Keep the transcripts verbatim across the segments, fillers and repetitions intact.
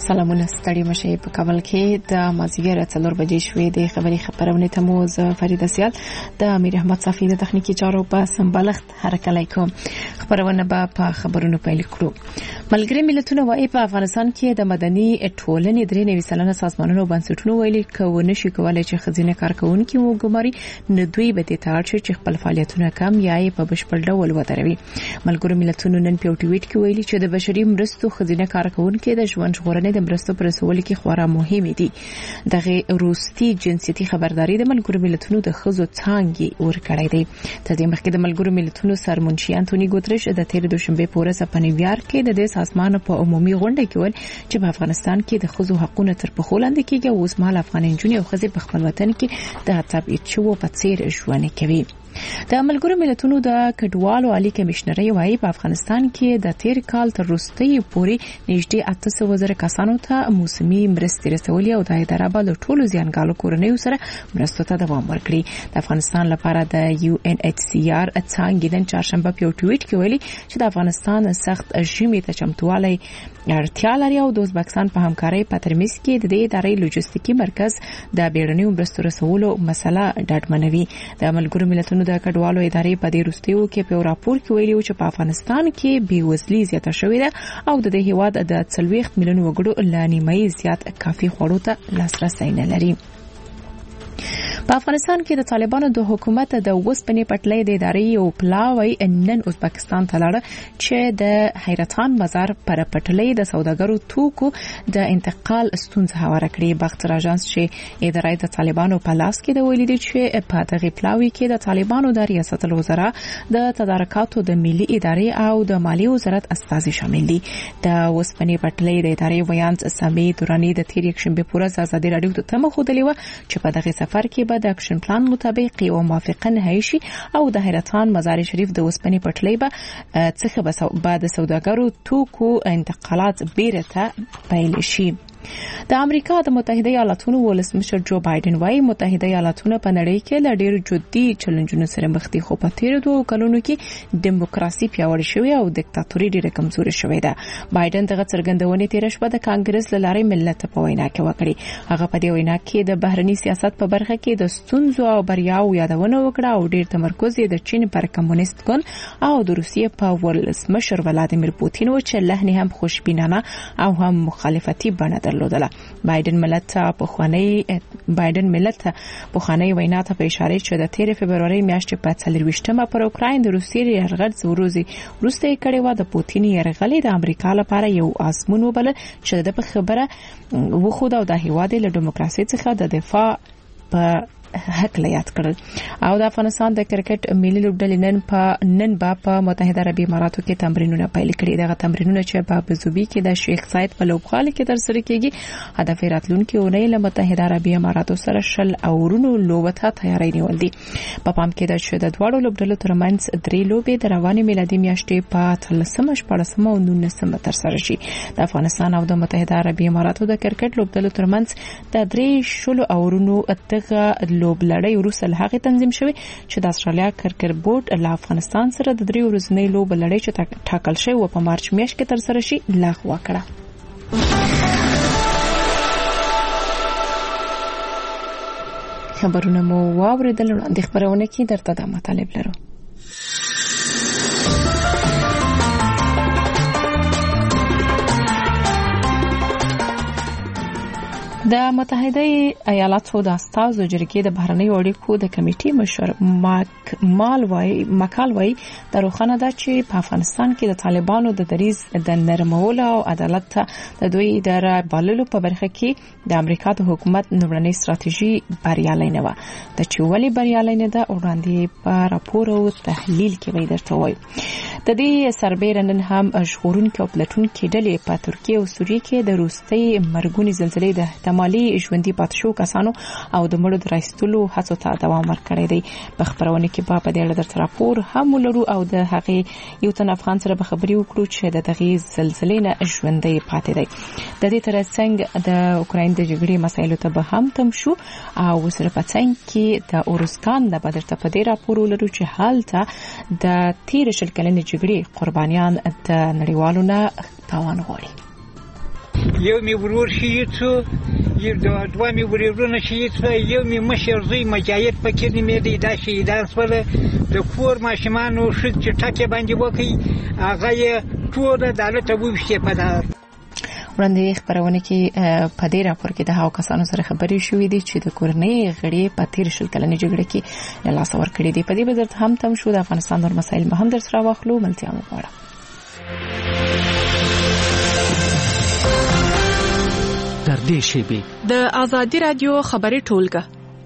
سلامونه ستړي مشه په کابل کې د مازیګر څلور بجې شوې د خبري خبرونه ته مو ز فرید سیال د امیر احمد صافی د تخنیکی چارو په سمبالښت حرکت کوم خبرونه به په خبرونو پیل کړو. ملګری ملتونه وايي په افغانستان کې د مدني ټولنې درې نوي سلنه سازمانونو بنسټونو ویلي کوي نشي کولای چې خزینه کارکونکو وګماري نه دوی به د تاړ چې خپل فعالیتونه کم یا په بشپړ ډول ودروي. ملګری ملتونو نن په ټویټ کې ویلي چې د بشري مرستو خزینه کارکونکو د ژوند ژغورنې د مرستو پر رسولو کې خورا مهمه دي. دغه روسي جنسيتي خبرداري د ملګرو ملتونو د خزو څانګې ورکړې دي. تر دې مخکې د ملګرو ملتونو سرمنشي انټونی ګوتریش د تیر دوشنبه پورې په نیویارک کې د دې سازمان په عمومي غونډه کې ول چې په افغانستان کې د خزو حقوقو تر پخو لاندې کېږي او اوس مال افغان جنونې او خزې په خپل وطن کې د تبعیض شوو په څیر ژوند کوي. د ملګرو ملتونو د کډوالو عالی کمشنري وايي په افغانستان کې د تیر کال تر وروستي پورې نږدې اته سوه زره کسانو ته موسمي مرستې رسولې او د اداره بل ټولو زیانګالو کورنیو سره مرستو ته دوام ورکړي. د افغانستان لپاره د یو ان ایچ سی آر څنګه د چهارشنبه په ټویټ کې ویلي چې د افغانستان سخت ژمي ته چمتووالی اړتیا لري او د ازبکستان په همکارۍ په ترمنځ کې د دې ادارې لوجستیکي مرکز د بیړنیو مرستو رسولو مسله ډاډمنوي. د ملګرو ملتونو د کډوالو ادارې په دې وروستیو کې په راپور کې ویلي چې په افغانستان کې بیوزلي زیاته شوې ده او د دې هیواد د څلوېښت میلیون وګړو لا نیمایي زیات کافي خوړو ته لاسرسی نه لري. په افغانستان کې د طالبانو د حکومت د وسپنې پټلۍ د ادارې او پلاوی نن ازبکستان ته لاړ چې د حیرتان مزار پر پټلۍ د سوداګرو توکو د انتقال ستونزه هواره کړې. باختر اژانس چې ادارې د طالبانو په لاس کې د ویلي چې په دغه پلاوی کې د طالبانو د ریاست الوزرا د تدارکاتو د ملي ادارې او د مالی وزارت استازي شامل دي. د وسپنې پټلۍ د ادارې ویانت سامي دوراني د تیر یک شنبه پورې ازادي رادیو ته تمه خوده لیوه چې په دغه سفر کې به د اکشن پلان مطابق یو موافقه نهایی شي او د حیرتان مزار شریف د وسپنې پټلۍ به څخه به بعد سوداګرو توکو انتقالات بیرته پیل شي. د امریکا د متحده ایالاتونو ولسمشر جو بایدن وايي متحده ایالاتونه په نړۍ کې له ډېر جدي چیلنجونو سره مخ دي خو په تیر دوه کلونو کې دیموکراسي پیاوړې شوې او دیکتاتوري ډېره کمزورې شوې ده. بایدن دغه څرګندونې تیر شپه د کانګرس لارې ملت په وینا کې وکړي. هغه په دې وینا کې د بهرني سیاست په برخه کې د ستونزو او بریاو یادونه وکړه او ډېر تمرکز یې د چین پر کمونیست ګوند او د روسیې په ولسمشر ولادیمیر پوتین و چې لهنی هم خوشبینانه او هم مخالفتي بڼه درلودله. بایدن ملت په خوانی بایدن ملت په خوانی وینا ته په اشاره چې د تیر فبرवरी میاشتې په څلرويشتمه پر اوکراین د روسیې یرغل وروزي روسي کړي و د پوتین یرغل د امریکا لپاره یو آزمون وبل چې د خبره وخود او د هیواد له دیموکراسي څخه د دفاع په حق لیات کړل. او د افغانستان د کرکټ ملي لوبډلې نن په نن با په متحده عربي اماراتو کې تمرینونه پیل کړي. دغه تمرینونه چې په ابوظبي کې د شیخ زاید په لوبغالي کې ترسره کیږي هدف راتلونکي اونۍ له متحده عربي اماراتو سره شل اورونو لوبته تیاری نیول دي. په پام کې د شد دوړو لوبډلو ترمنځ درې لوبې د رواني میلادي میاشتې په تلسمه شپږمه او نولسمه ترسره شي. د افغانستان او د متحده عربي اماراتو د کرکټ لوبډلو ترمنځ د درې شل اورونو اتغه لوب لړۍ وروسته له هغه تنظیم شوی چې د استرالیا کرکټ بورډ له افغانستان سره د درې ورځنۍ لوب لړۍ چې ټاکل شوی و په مارچ میاشت کې ترسره شي لغوه کړه. خبرونه مو واوریدل د خبرونه کې درته د مطالب لرو. د متحده ایالاتو د استازو جرګې د بهرنیو اړیکو د کمیټې مشر ماک مالوي مکالوي د روخانه ده چې په افغانستان کې د طالبانو د دریز د نرمولو او عدالت د دوی د بللو په برخه کې د امریکا د حکومت نوړنۍ ستراتیژي بریالۍ نه و. د چولې بریالۍ نه ده وړاندې په راپور او تحلیل کې وایي درته وایي. د دې سربېره نن هم ژغورونکو او پلټونکو ډلې په ترکیه او سوریه کې د روستۍ مرګونی زلزلې د احتمالي ژوندۍ پاتې شو کسانو او د مړو د راستلو هڅو ته دوام ورکړی دی. په خبرونه کې په په دې اړه درته راپور هم ولرو او د هغې یو تن افغان سره به خبري وکړو چې د دغه زلزلې نه ژوندۍ پاتې دی. د دې ترڅنګ د اوکراین د جګړې مسایلو ته به هم تم شو او سره په څنګ کې د اورسکان د بدرته په دې راپور ولرو چې حالت د تیر شل کلنې جګړې قربانیان د نړیوالو نه تاوان غواړي. یو می ورور شهید شو، دوه می ورورونه شهید شو، یو می مشر زوی مجاهد پکې نیمېدی، دا شهیدان شوله. د کور ماشومانو ښځ چې ټکې باندې وکړي هغه یې ټوله دالته وویشتې په دار. وړاندې خبرونه کې په دې راپور کې د هغو کسانو سره خبرې شوې دي چې د کورنۍ غړي په تیر شل کلنې جګړه کې له لاسه ورکړي دي. په دې وزارت هم تم شو. د افغانستان نور مسایل هم در سره واخلو. ملتیا مو غواړم. در دې شیبې د آزادي رادیو خبري ټولګه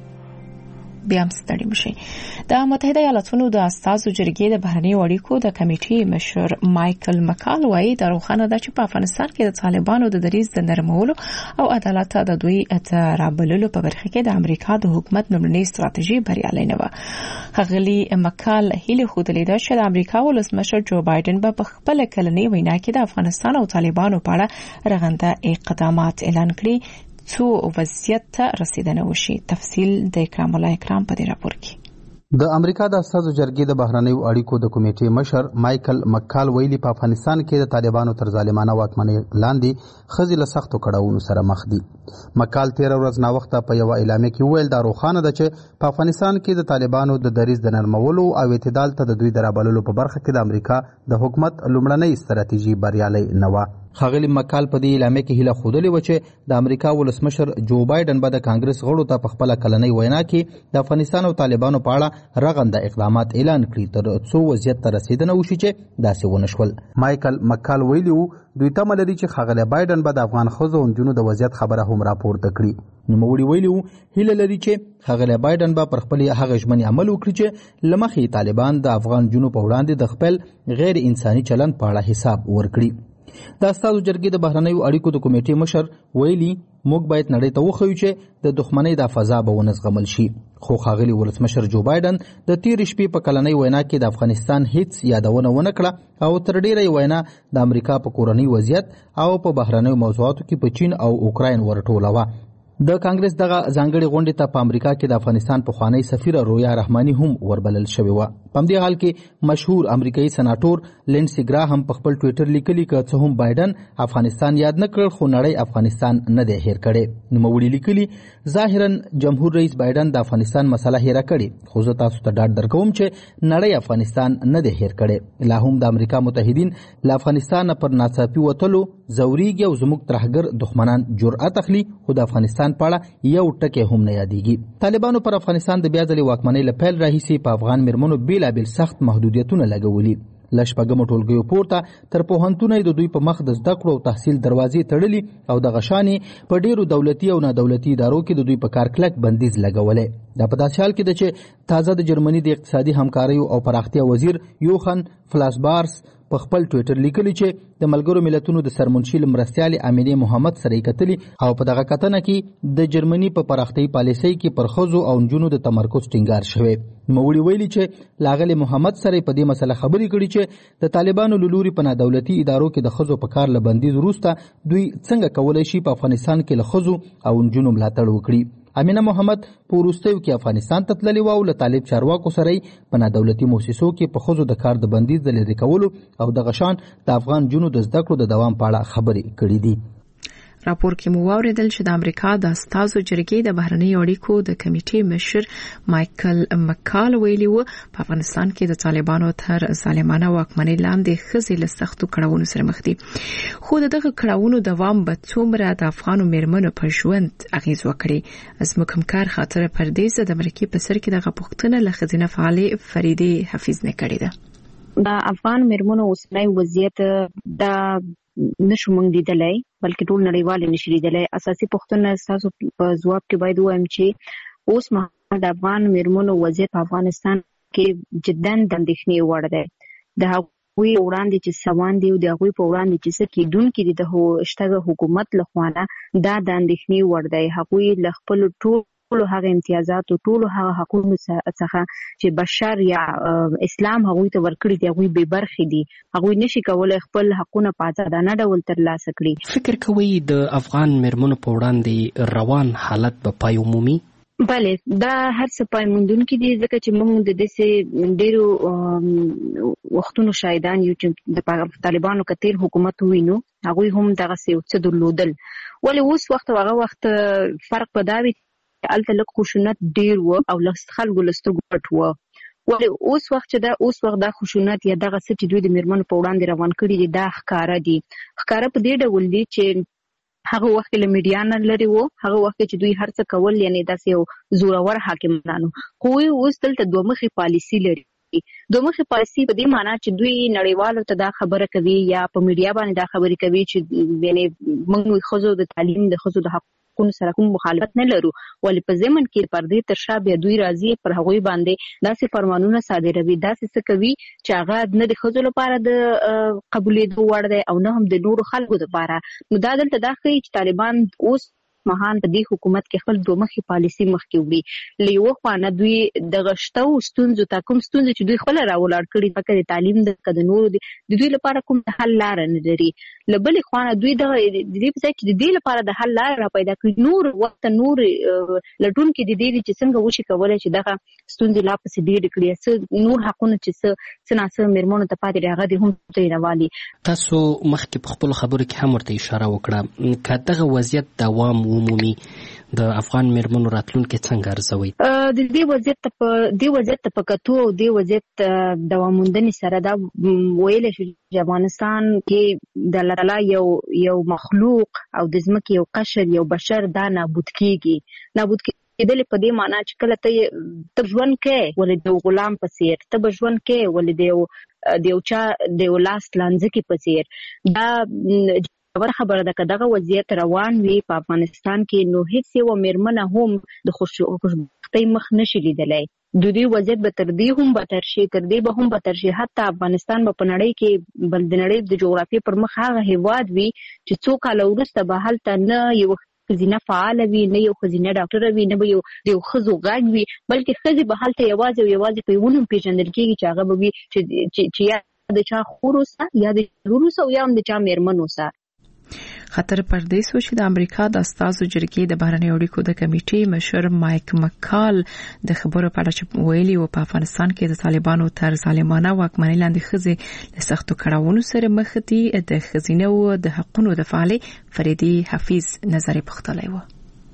بیا هم ستړي مشي. د متحده ایالاتونو د استازو جرګې د بهرنیو اړیکو د کمیټې مشر مایکل مکال وایي د روښانه ده چې په افغانستان کې د طالبانو د دریځ د نرمولو او عدالت د دوی ترابللو په برخه کې د امریکا د حکومت لومړنۍ ستراتیژي بریالۍ نه وه. ښاغلي مکال هیله ښودلې ده چې د امریکا ولسمشر جو بایدن به په خپله کلنۍ وینا کې د افغانستان او طالبانو په اړه رغنده اقدامات اعلان کړي څو وضعیت ته رسیدنه وشي. تفصیل د اکرام الله اکرام په دې راپور کې. د امریکا د استازو جرګې د بهرنیو اړیکو د کمیټې مشر مایکل مکال ویلي په افغانستان کې د طالبانو تر ظالمانه واکمنۍ لاندې ښځې له سختو کړاوونو سره مخ دي. مکال تېره ورځ ناوخته په یوه اعلامیه کې وویل دا روښانه ده چې په افغانستان کې د طالبانو د دریځ د نرمولو او اعتدال ته د دوی د رابللو په برخه کې د امریکا د حکومت لومړنۍ ستراتیژي بریالۍ نه وه. ښاغلي مکال په دې اعلامیه کې هیله ښودلې وه چې د امریکا ولسمشر جو بایدن به د کانګرس غړو ته په خپله کلنۍ وینا کې د افغانستان او طالبانو په اړه رغنده اقدامات اعلان کړي تر څو وضعیت ته رسیدنه وشي چې داسې ونه شول. مایکل مکال ویلي وو دوی تمه لري چې ښاغلی بایدن به د افغان ښځو او نجونو د وضعیت خبره هم راپورته کړي. نوموړي ویلي وو هیله لري چې ښاغلی بایدن به پر خپلې هغه ژمنې عمل وکړي چې له مخې طالبان د افغان نجونو په وړاندې د خپل غیر انساني چلند په اړه حساب ورکړي. د استازو جرګې د بهرنیو اړیکو د کمیټې مشر ویلي موږ باید نړۍ ته وښیو چې د دښمنۍ دا فضا به ونه زغمل شي. خو ښاغلي ولسمشر جو بایدن د تېرې شپې په کلنۍ وینا کې د افغانستان هیڅ یادونه ونه کړه او تر ډیره یې وینا د امریکا په کورنۍ وضعیت او په بهرنیو موضوعاتو کې په چین او اوکراین ورټولوه. د کانګرس دغه ځانګړې غونډې ته په امریکا کې د افغانستان پخوانی سفیره رویا رحماني هم وربلل شوې وه. په همدې حال کې مشهور امریکایي سناټور لینسي ګراهم په خپل ټویټر لیکلي که څه هم بایدن افغانستان یاد نه کړ خو نړۍ افغانستان نه دی هیر کړی. نوموړي لیکلي ظاهرا جمهور رئیس بایدن د افغانستان مسله هیره کړې خو زه تاسو ته ډاډ درکوم چې نړۍ افغانستان نه دی هیر کړی. لا هم د امریکا متحدین له افغانستان پر ناڅاپي وتلو ځورېږي او زموږ ترهګر دښمنان جرأت اخلي خو د افغانستان په اړه یو ټکی هم نه یادېږي. طالبانو پر افغانستان د بیا ځلې واکمنۍ له پیل راهیسې په افغان میرمنو بېلابېل سخت محدودیتونه لګولي. له شپږمو ټولګیو پورته تر پوهنتونه د دوی په مخ د زده کړو او تحصیل دروازې تړلي او دغه شانې په ډیرو دولتي او نادولتي ادارو کې د دوی په کار کلک بندیز لګولی. دا په داسې حال کې ده چې تازه د جرمني د اقتصادي همکاریو او پراختیا وزیر یوخن فلاسبارس په خپل ټویټر لیکلي چې د ملګرو ملتونو د سرمنشي مرستیالې امینې محمد سره یې کتلي او په دغه کتنه کې د جرمني په پراختیایي پالیسۍ کې پر ښځو او نجونو د تمرکز ټینګار شوی. نوموړي ویلي چې لاغلي محمد سره په دې مسله خبرې کړي چې د طالبانو له لوري په نادولتي ادارو کې د ښځو په کار له بندیز وروسته دوی څنګه کولی شي په افغانستان کې له ښځو او نجونو ملاتړ وکړي. امینه محمد په وروستیو کې افغانستان ته تللې وه او له طالب چارواکو سره یې په نادولتي موسسو کې په ښځو د کار د بندیز د لرې کولو او دغه شان د افغان نجونو د زده کړو د دوام په اړه خبرې کړې دي. راپور کې مو واوریدل چې د امریکا د استازو جرګې د بهرنیو اړیکو د کمیټې مشر مایکل مکال ویلي و په افغانستان کې د طالبانو تر ظالمانه واکمنۍ لاندې ښځې له سختو کړاوونو سره مخ دي خو دغه کړاوونو دوام به څومره د افغانو میرمنو په ژوند اغیز وکړي. زموږ همکار خاطره پردیزه د امریکې په سر کې دغه پوښتنه له ښځینه فعالې فریدې حفیظ نه کړې ده. د افغان میرمنو اوسنی وضعیت د نشو مونږ لیدلی بلکې ټول نړیوال نشي لیدلی. اساسي پوښتنه تاسو په ځواب کې باید ووایم چې اوس مهال د افغان میرمنو وضعیت په افغانستان کې جدا د اندېښنې وړ دی. د هغوی وړاندې چې سوان دي او د هغوی په وړاندې چې څه کېدونکي دي د شته حکومت لخوا نه دا د اندېښنې وړ دی. هغوی له خپلو ټول ټولو هغه امتیازات او ټولو هغه حقوقو څخه چې بشر یا اسلام هغوی ته ورکړي دي هغوی بې برخې دي. هغوی نشي کولای خپل حقونه په ازادانه ډول ترلاسه کړي. فکر کوئ د افغان میرمنو په وړاندې روان حالت به پای ومومي؟ بله دا هر څه پای موندونکي دي ځکه چې موږ د دې ډیرو وختونو شاهدان یو چې د طالبانو کتیر حکومت وینو هغه هم دغه څه درلودل ولې اوس وخت هغه وخت فرق پداوي الته لک خشونت ډیر و او لست خلکو لستو ګټ و ولې اوس وخت چې دا اوس وخت دا خشونت یا دغه څه چې دوی د میرمنو په وړاندې روان کړي دي دا ښکارا دي ښکارا په دې ډول دي چې هغه وخت له میډیا نه لري وو هغه وخت چې دوی هر څه کول یعنی داسې یو زورور حاکمانو خو اوس دلته دوه مخي پالیسی لري دوه مخي پالیسی په دې معنی چې دوی نړیوالو ته دا خبره کوي یا په میډیا باندې دا خبرې کوي چې یعنی موږ خزو د تعلیم د خزو د حقوقو سره کوم مخالفت نه لرو ولې په ځمن کې پردې تر شا بیا دوی راځي پر هغوی باندې داسې فرمانونه صادروي داسې څه کوي چې هغه نه د خزو لپاره د قبولېدو وړ دی او نه هم د نورو خلکو لپاره نو دا دلته دا ښیي چې طالبان اوس مهان په دې حکومت کې خپل دوه مخي پالیسی مخکې وړي لیو خوانه دوی د غشتو ستونزو تا کوم ستونزې چې دوی خپل راولاړ کړي پکې د تعلیم د کډ نورو د دوی لپاره کوم حل لار نه لري لبلې خوانه دوی د دې په ځای چې د دې لپاره د حل لار را پیدا کړي نور وخت نور لټون کې د دې چې څنګه وشي کولای چې دغه ستونزې لا پسې ډېر کړي نور حقونه چې څه څه مرمنو ته پاتې راغلي دي هم تیروالي تاسو مخکې په خپل خبرو کې هم ورته اشاره وکړه کله وضعیت دوام عمومي د افغان مرمنو راتلونکي څنګه ارزوي د دې وضعیت په دې وضعیت په کتو او دې وضعیت دوام موندنې سره دا ویل شي چې افغانستان کې د الله تعالی یو یو مخلوق او د ځمکې یو قشر یو بشر دا نابود کیږي نابود کېدل په دې معنی چې کله ته ته ژوند کې ولې د غلام په څیر ته ژوند کې ولې د یو چا د لاس لانځکي په څیر دا خبر خبره ده که دغه وضعیت روان وي په افغانستان کې نو هیڅ یو میرمنه هم د خوشبختۍ مخ نشي لیدلی د دې وضعیت به تر دې هم بدتر شي تر دې به هم بدتر شي حتی افغانستان به په نړۍ کې بل د نړۍ د جغرافیې پر مخ هغه هیواد وي چې څو کاله وروسته به هلته نه یو ښځینه فعاله وي نه یو ښځینه ډاکټره وي نه به یو د یو ښځو غږ وي بلکې ښځې به هلته یوازې او یوازې په یو نوم پېژندل کېږي چې هغه به وي چې یا د چا خور اوسه یا د لور اوسه او یا هم د چا میرمن اوسه خطر پردې سو چې د امریکا د استازو جرګې د بهرنیو اړیکو د کمیټې مشر مایک مکال د خبرو په اړه چې ویلي و په افغانستان کې د طالبانو تر ظالمانه واکمنۍ لاندې ښځې له سختو کړاوونو سره مخ دي د ښځینه او د حقوقو د فعالې فریدي حفیظ نظر پختلی و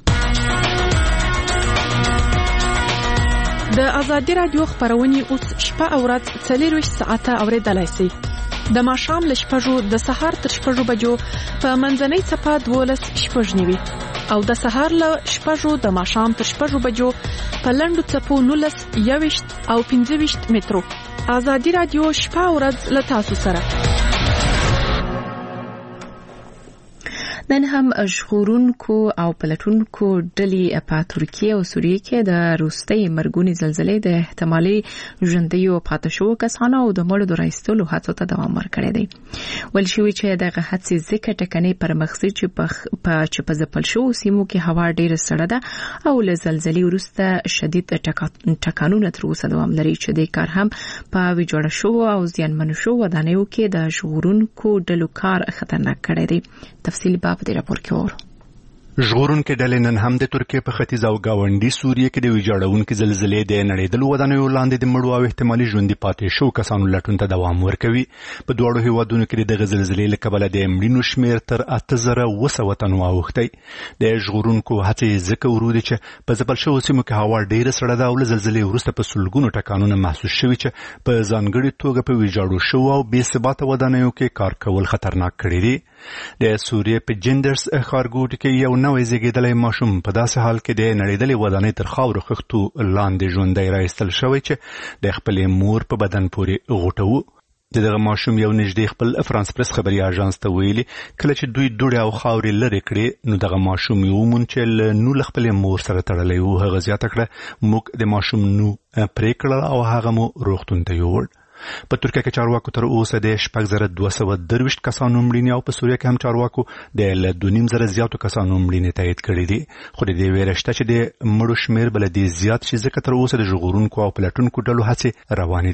د ازادي رادیو خبرونه اوس شپه او ورځ څلور ساعته اوریدلای شئ د ماښام له شپږو د سهار تر شپږو بجو په منځنۍ څپه دولس شپږ نیوي او د سهار له شپږو د ماښام تر شپږو بجو په لنډو څپو نولس یوویشت او پنځه ویشت مترو ازادي رادیو شپه او ورځ له تاسو سره نن هم ژغورونکو او پلټونکو ډلې په ترکیه او سوریه کې د روستۍ مرګونې زلزلې د احتمالي ژوندیو پاتې شوو کسانو او د مړو د راایستلو هڅو ته دوام ورکړی دی ویل شوي چې دغه هڅې ځکه ټکنۍ پر مخ ځي چې په چې په ځپل شوو سیمو کې هوا ډېره سړه ده او له زلزلې وروسته شدید ټکانونه تر اوسه دوام لري چې د کار هم په ویجاړه شوو او زیانمنو شوو ودانیو کې د ژغورونکو ډلو کار خطرناک کړی دی تفصیل باب دې راپور کې ورو ژغورونکو ډلې نن هم د ترکیه په ختیځ او گاونډي سوریه کې د ویجاړونکو زلزلې د نړیدلو ودانیو لاندې د مړو او احتمالي ژوندي پاتې شو کسانو لټون ته دوام ورکوي په دواړو هیوادونو کې د زلزلې له کبله د مړینو شمیر تر اته زره اوه سوه تنو اوښتی د ژغورونکو هڅې ځکه ورو دي چې په ځپل شوو سیمو کې هوا ډېره سړه ده او له زلزلې وروسته په سلګونو ټکانونه محسوس شوي چې په ځانګړې توګه په ویجاړو شوو او بې ثباته ودانیو کې کار کول خطرناک کړي دي د سوریه په جندرز ښارګوټي کې یو نوې زیږیدلی ماشوم په داسې حال کې د نړیدلې ودانۍ تر خاورو خښتو لاندې ژوندی راایستل شوی چې د خپلې مور په بدن پورې غوټه و دغه ماشوم یو نږدې خپل فرانس پریس خبري اژانس ته ویلي کله چې دوی دوړې او خاورې لرې کړې نو دغه ماشوم یو مون چې نو له خپلې مور سره تړلی و هغه زیاته کړه موږ د ماشوم نو پرې کړل او هغه مو روغتون ته یووړ په ترکیه کې چارواکو تر اوسه د شپږ زره دوه سوه درویشت کسانو مړینې او په سوریه کې هم چارواکو د له دوه نیم زره زیاتو کسانو مړینې تایید کړي دي خو د دې ویره شته چې د مړو شمیر بل دې زیات شي ځکه تر اوسه د ژغورونکو او پلټونکو ډلو هڅې روانې دي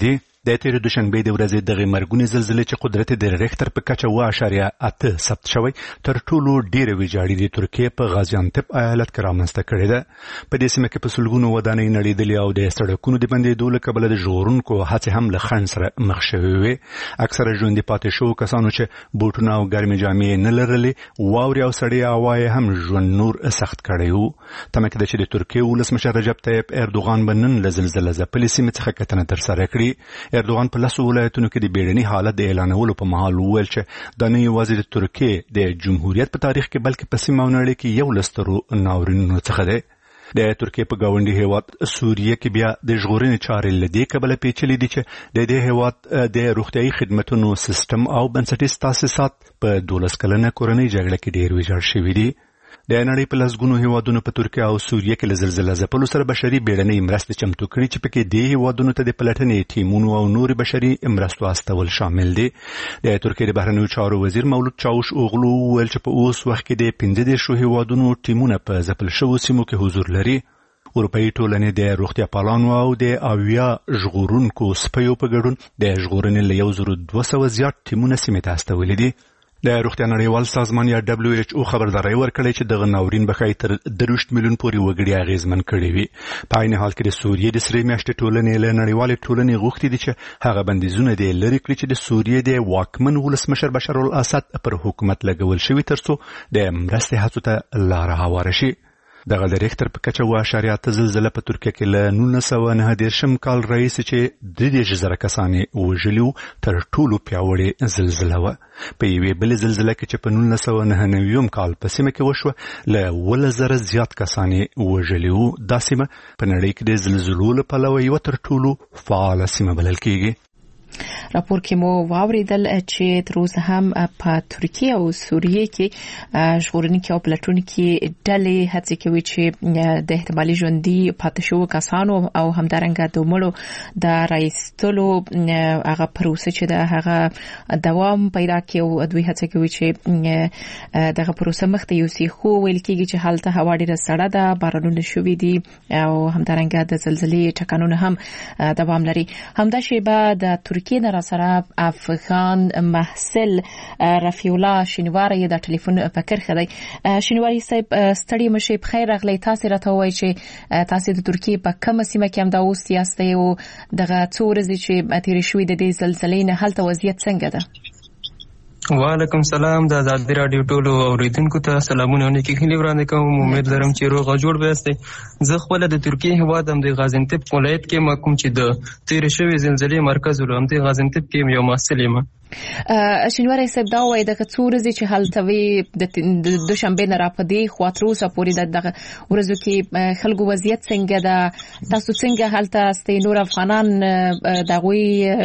د تیر دوشنبه د ورځې دغه مرګونی زلزلې چې قدرت د ریختر په کچه و اشاریه اته ثبت شوی تر ټولو ډیره ویجاړی د ترکیه په غازیانتپ ایالت کې رامنځته کړې ده. په دې سیمه کې په سلګونو ودانۍ نړېدلې او د سړکونو د بندېدو له کبله د ژغورونکو هڅې هم له خنډ سره مخ شوې وې. اکثره ژوندي پاتې شو کسانو چې بوټونه او ګرمې جامې نه لرلې واورې او سړې هوا یې هم ژوند نور سخت کړی و. تمه کېده چې د ترکیه ولسمشر رجب طیب اردوغان به نن له زلزلې ځپلې سیمې څخه کتنه ترسره کړي. اردوغان په لسو ولایتونو کې د بیړني حالت د اعلانولو په مهال وویل چې دا نه یوازې د ترکیې د جمهوریت په تاریخ کې بلکې په سیمه او نړۍ کې یو له سترو ناورینونو څخه دی. د ترکیې په ګاونډي هیواد سوریه کې بیا د ژغورنې چارې له دې کبله پیچلې دي چې د دې هیواد د روغتیايي خدمتونو سیستم او بنسټیز تاسیسات په دولس کلنه کورنۍ جګړه کې ډېر ویجاړ شوي دي. د نړۍ په لسګونو هیوادونو په ترکیه او سوریه کې له زلزلې ځپلو سره بشري بیړنۍ مرستې چمتو کړي چې پکې د هیوادونو ته د پلټنې ټیمونو او نور بشري مرستو استول شامل دي. د ترکیې د بهرنیو چارو وزیر مولود چاوش اوغلو ویل چې په اوس وخت کې د پنځه دېرشو هیوادونو ټیمونه په ځپل شوو سیمو کې حضور لري. اروپایي ټولنې د روغتیا پالانو او د اویا ژغورونکو سپیو په ګډون د ژغورنې له یو زرو دوه سوه زیات ټیمونه سیمې ته استولي دي. د روغتیا نړیوال سازمان یا دبليو ایچ او خبرداري ورکړې چې دغه ناورین به ښایي تر درویشت میلیون پورې وګړي اغېزمن کړي وي. په عین حال کې د سوریې د سرې میاشتې ټولنې له نړیوالې ټولنې غوښتي دي چې هغه بندیزونه دې لرې کړي چې د سوریې د واکمن ولسمشر بشار الاسد پر حکومت لګول شوي تر څو د مرستې هڅو ته لاره هواره شي. دغه د ریختر په کچه و اشاریه اته زلزله په ترکیه کې له نولس سوه نهه دېرشم کال راهیسې چې درې دېرش زره کسان یې وژلي وو تر ټولو پیاوړې زلزله وه. په یوې بلې زلزله کې چې په نولس سوه نهه نوي کال په سیمه کې وشوه له اوولس زره زیات کسان یې وژلي وو. دا سیمه په نړۍ کې د زلزلو له پلوه یوه تر ټولو فعاله سیمه بلل کېږي. راپور کې مو واوریدل چې تر اوسه هم په ترکیه او سوریه کې ژغورونکي او پلټونکي ډلې هڅې کوي چې د احتمالي ژوندي پاتې شوو کسانو او همدارنګه د مړو د راایستلو هغه پروسه چې د هغه دوام پیدا کوي او دوی هڅه کوي چې دغه پروسه مخته یوسي. خو ویل کېږي چې حالت هوا ډېره سړه ده، بارانونه شوي دي او همدارنګه د زلزلې ټکانونه هم دوام لري. همدا شیبه د ترکیه نه را سره افغان محصل رفیع الله شینواری د ټلیفون په کرخه دی. شینواری صاحب ستړي مشه په خیر راغلی. تاسو راته وایئ چې تاسو د ترکیه په کومه سیمه کې هم دا اوس یاستئ او دغه څو ورځې چې تیرې شوې د دې زلزلې نه هلته وضعیت څنګه ده؟ وعلیکم سلام. د آزادي راډیو ټولو اوریدونکو ته سلامونه او نیکی هیلې وړاندې کوم. امید لرم چې روغ او جوړ به یاستئ. زه خپله د ترکیې هیواد هم د غازنتپ ولایت کې ما کوم چې د تېرې شوې زلزلې مرکز ولو هم د غازنتپ کې یو محصل یم. شینواری صاحب دا وایي دغه څو ورځې چې هلته وي د دوشنبې نه راپدې خوا تر اوسه پورې دغه ورځو کې خلکو وضعیت څنګه ده؟ تاسو څنګه هلته استئ؟ نور افغانان د هغوی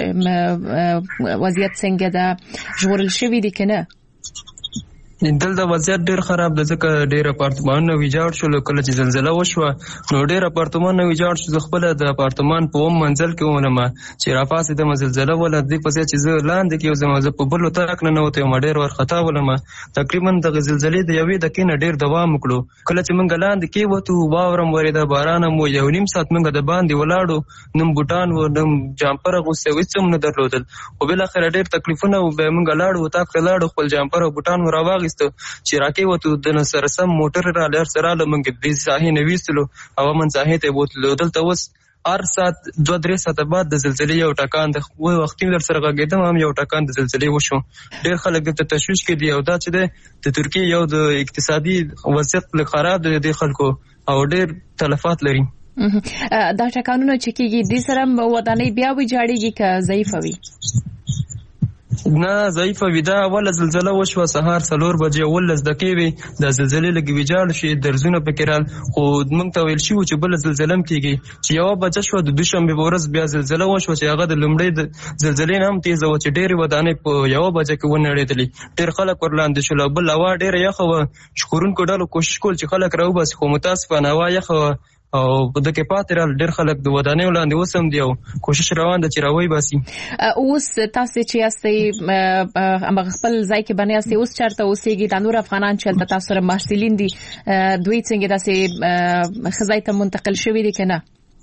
وضعیت څنګه ده؟ ژغورل شوي دي که نه؟ دلته وضعیت ډیر خراب ده ځکه ډیر اپارتمانونه ویجاړ شول. کله چې زلزله وشوه نو ډیر اپارتمانونه ویجاړ شو. زه خپله د اپارتمان په اووم منزل کې وم چې راپاڅېدم زلزله وله دې په ځای چې زه لاندې کې وزم زه په بل اتاق ننوتم ډیر وارخطا ولم. تقریبا دغه زلزلې د یوې دقیقې نه ډیر دوام وکړو. کله چې موږ لاندې کې وتو واوره هم ورېده، باران هم و. یو نیم ساعت موږ د باندې ولاړو، نم بوټان و نم جامپر اغوستی و، هېڅ هم نه درلودل. خو بالاخره ډیر تکلیفونه و. بیا موږ لاړو اتاق ته لاړو، خپل جامپر او بوټان مو راواغېستو چې راکې وته د سره سم موټر را لر سره لمنګ د ساحې نه ویستلو او من ساحې ته بوتلو. دلته اوس هر ساعت دوه درې ساعته بعد د زلزلې یو ټکان د وای وختي در سره غږېدم هم یو ټکان د زلزلې وشو. ډېر خلک د تشویش کې دي او دا چې د ترکیې یو د اقتصادي وضعیت له خراب دی د خلکو او ډېر تلفات لري. دا ټکانونه چې کېږي دې سره ودانۍ بیا ویجاړېږي که ضعیفه وي؟ نه ضعیفه وي. دا اوله زلزله وشوه سهار څلور بجې اوولس دقیقې وي. د زلزلې لږ ویجاړ شي، درزونه پکې رال. خو موږ ته ویل شوي چې بله زلزله هم کېږي. چې یوه بجه شوه د دوشنبې په ورځ بیا زلزله وشوه چې هغه د لومړۍ د زلزلې نه هم تیزه وه چې ډېرې ودانۍ په یوه بجه کې ونړېدلې. ډېر خلک ورلاندې شول. بل هوا ډېره یخه وه. ژغورونکو ډلو کوشش کول چې خلک راوباسي، خو متاسفانه هوا یخه وه او په دغه پاتې رال. ډېر خلک د ودانیو لاندې اوس هم دي او کوشش روان ده چې راوی باسي. اوس تاسو چې یاستئ هماغه خپل ځای کې باندې یاستئ، اوس چېرته اوسېږئ؟ دا نور افغانان چې هلته تاسو سره محصلین دي دوی څنګه داسې ښه ځای ته منتقل شوي دي که نه؟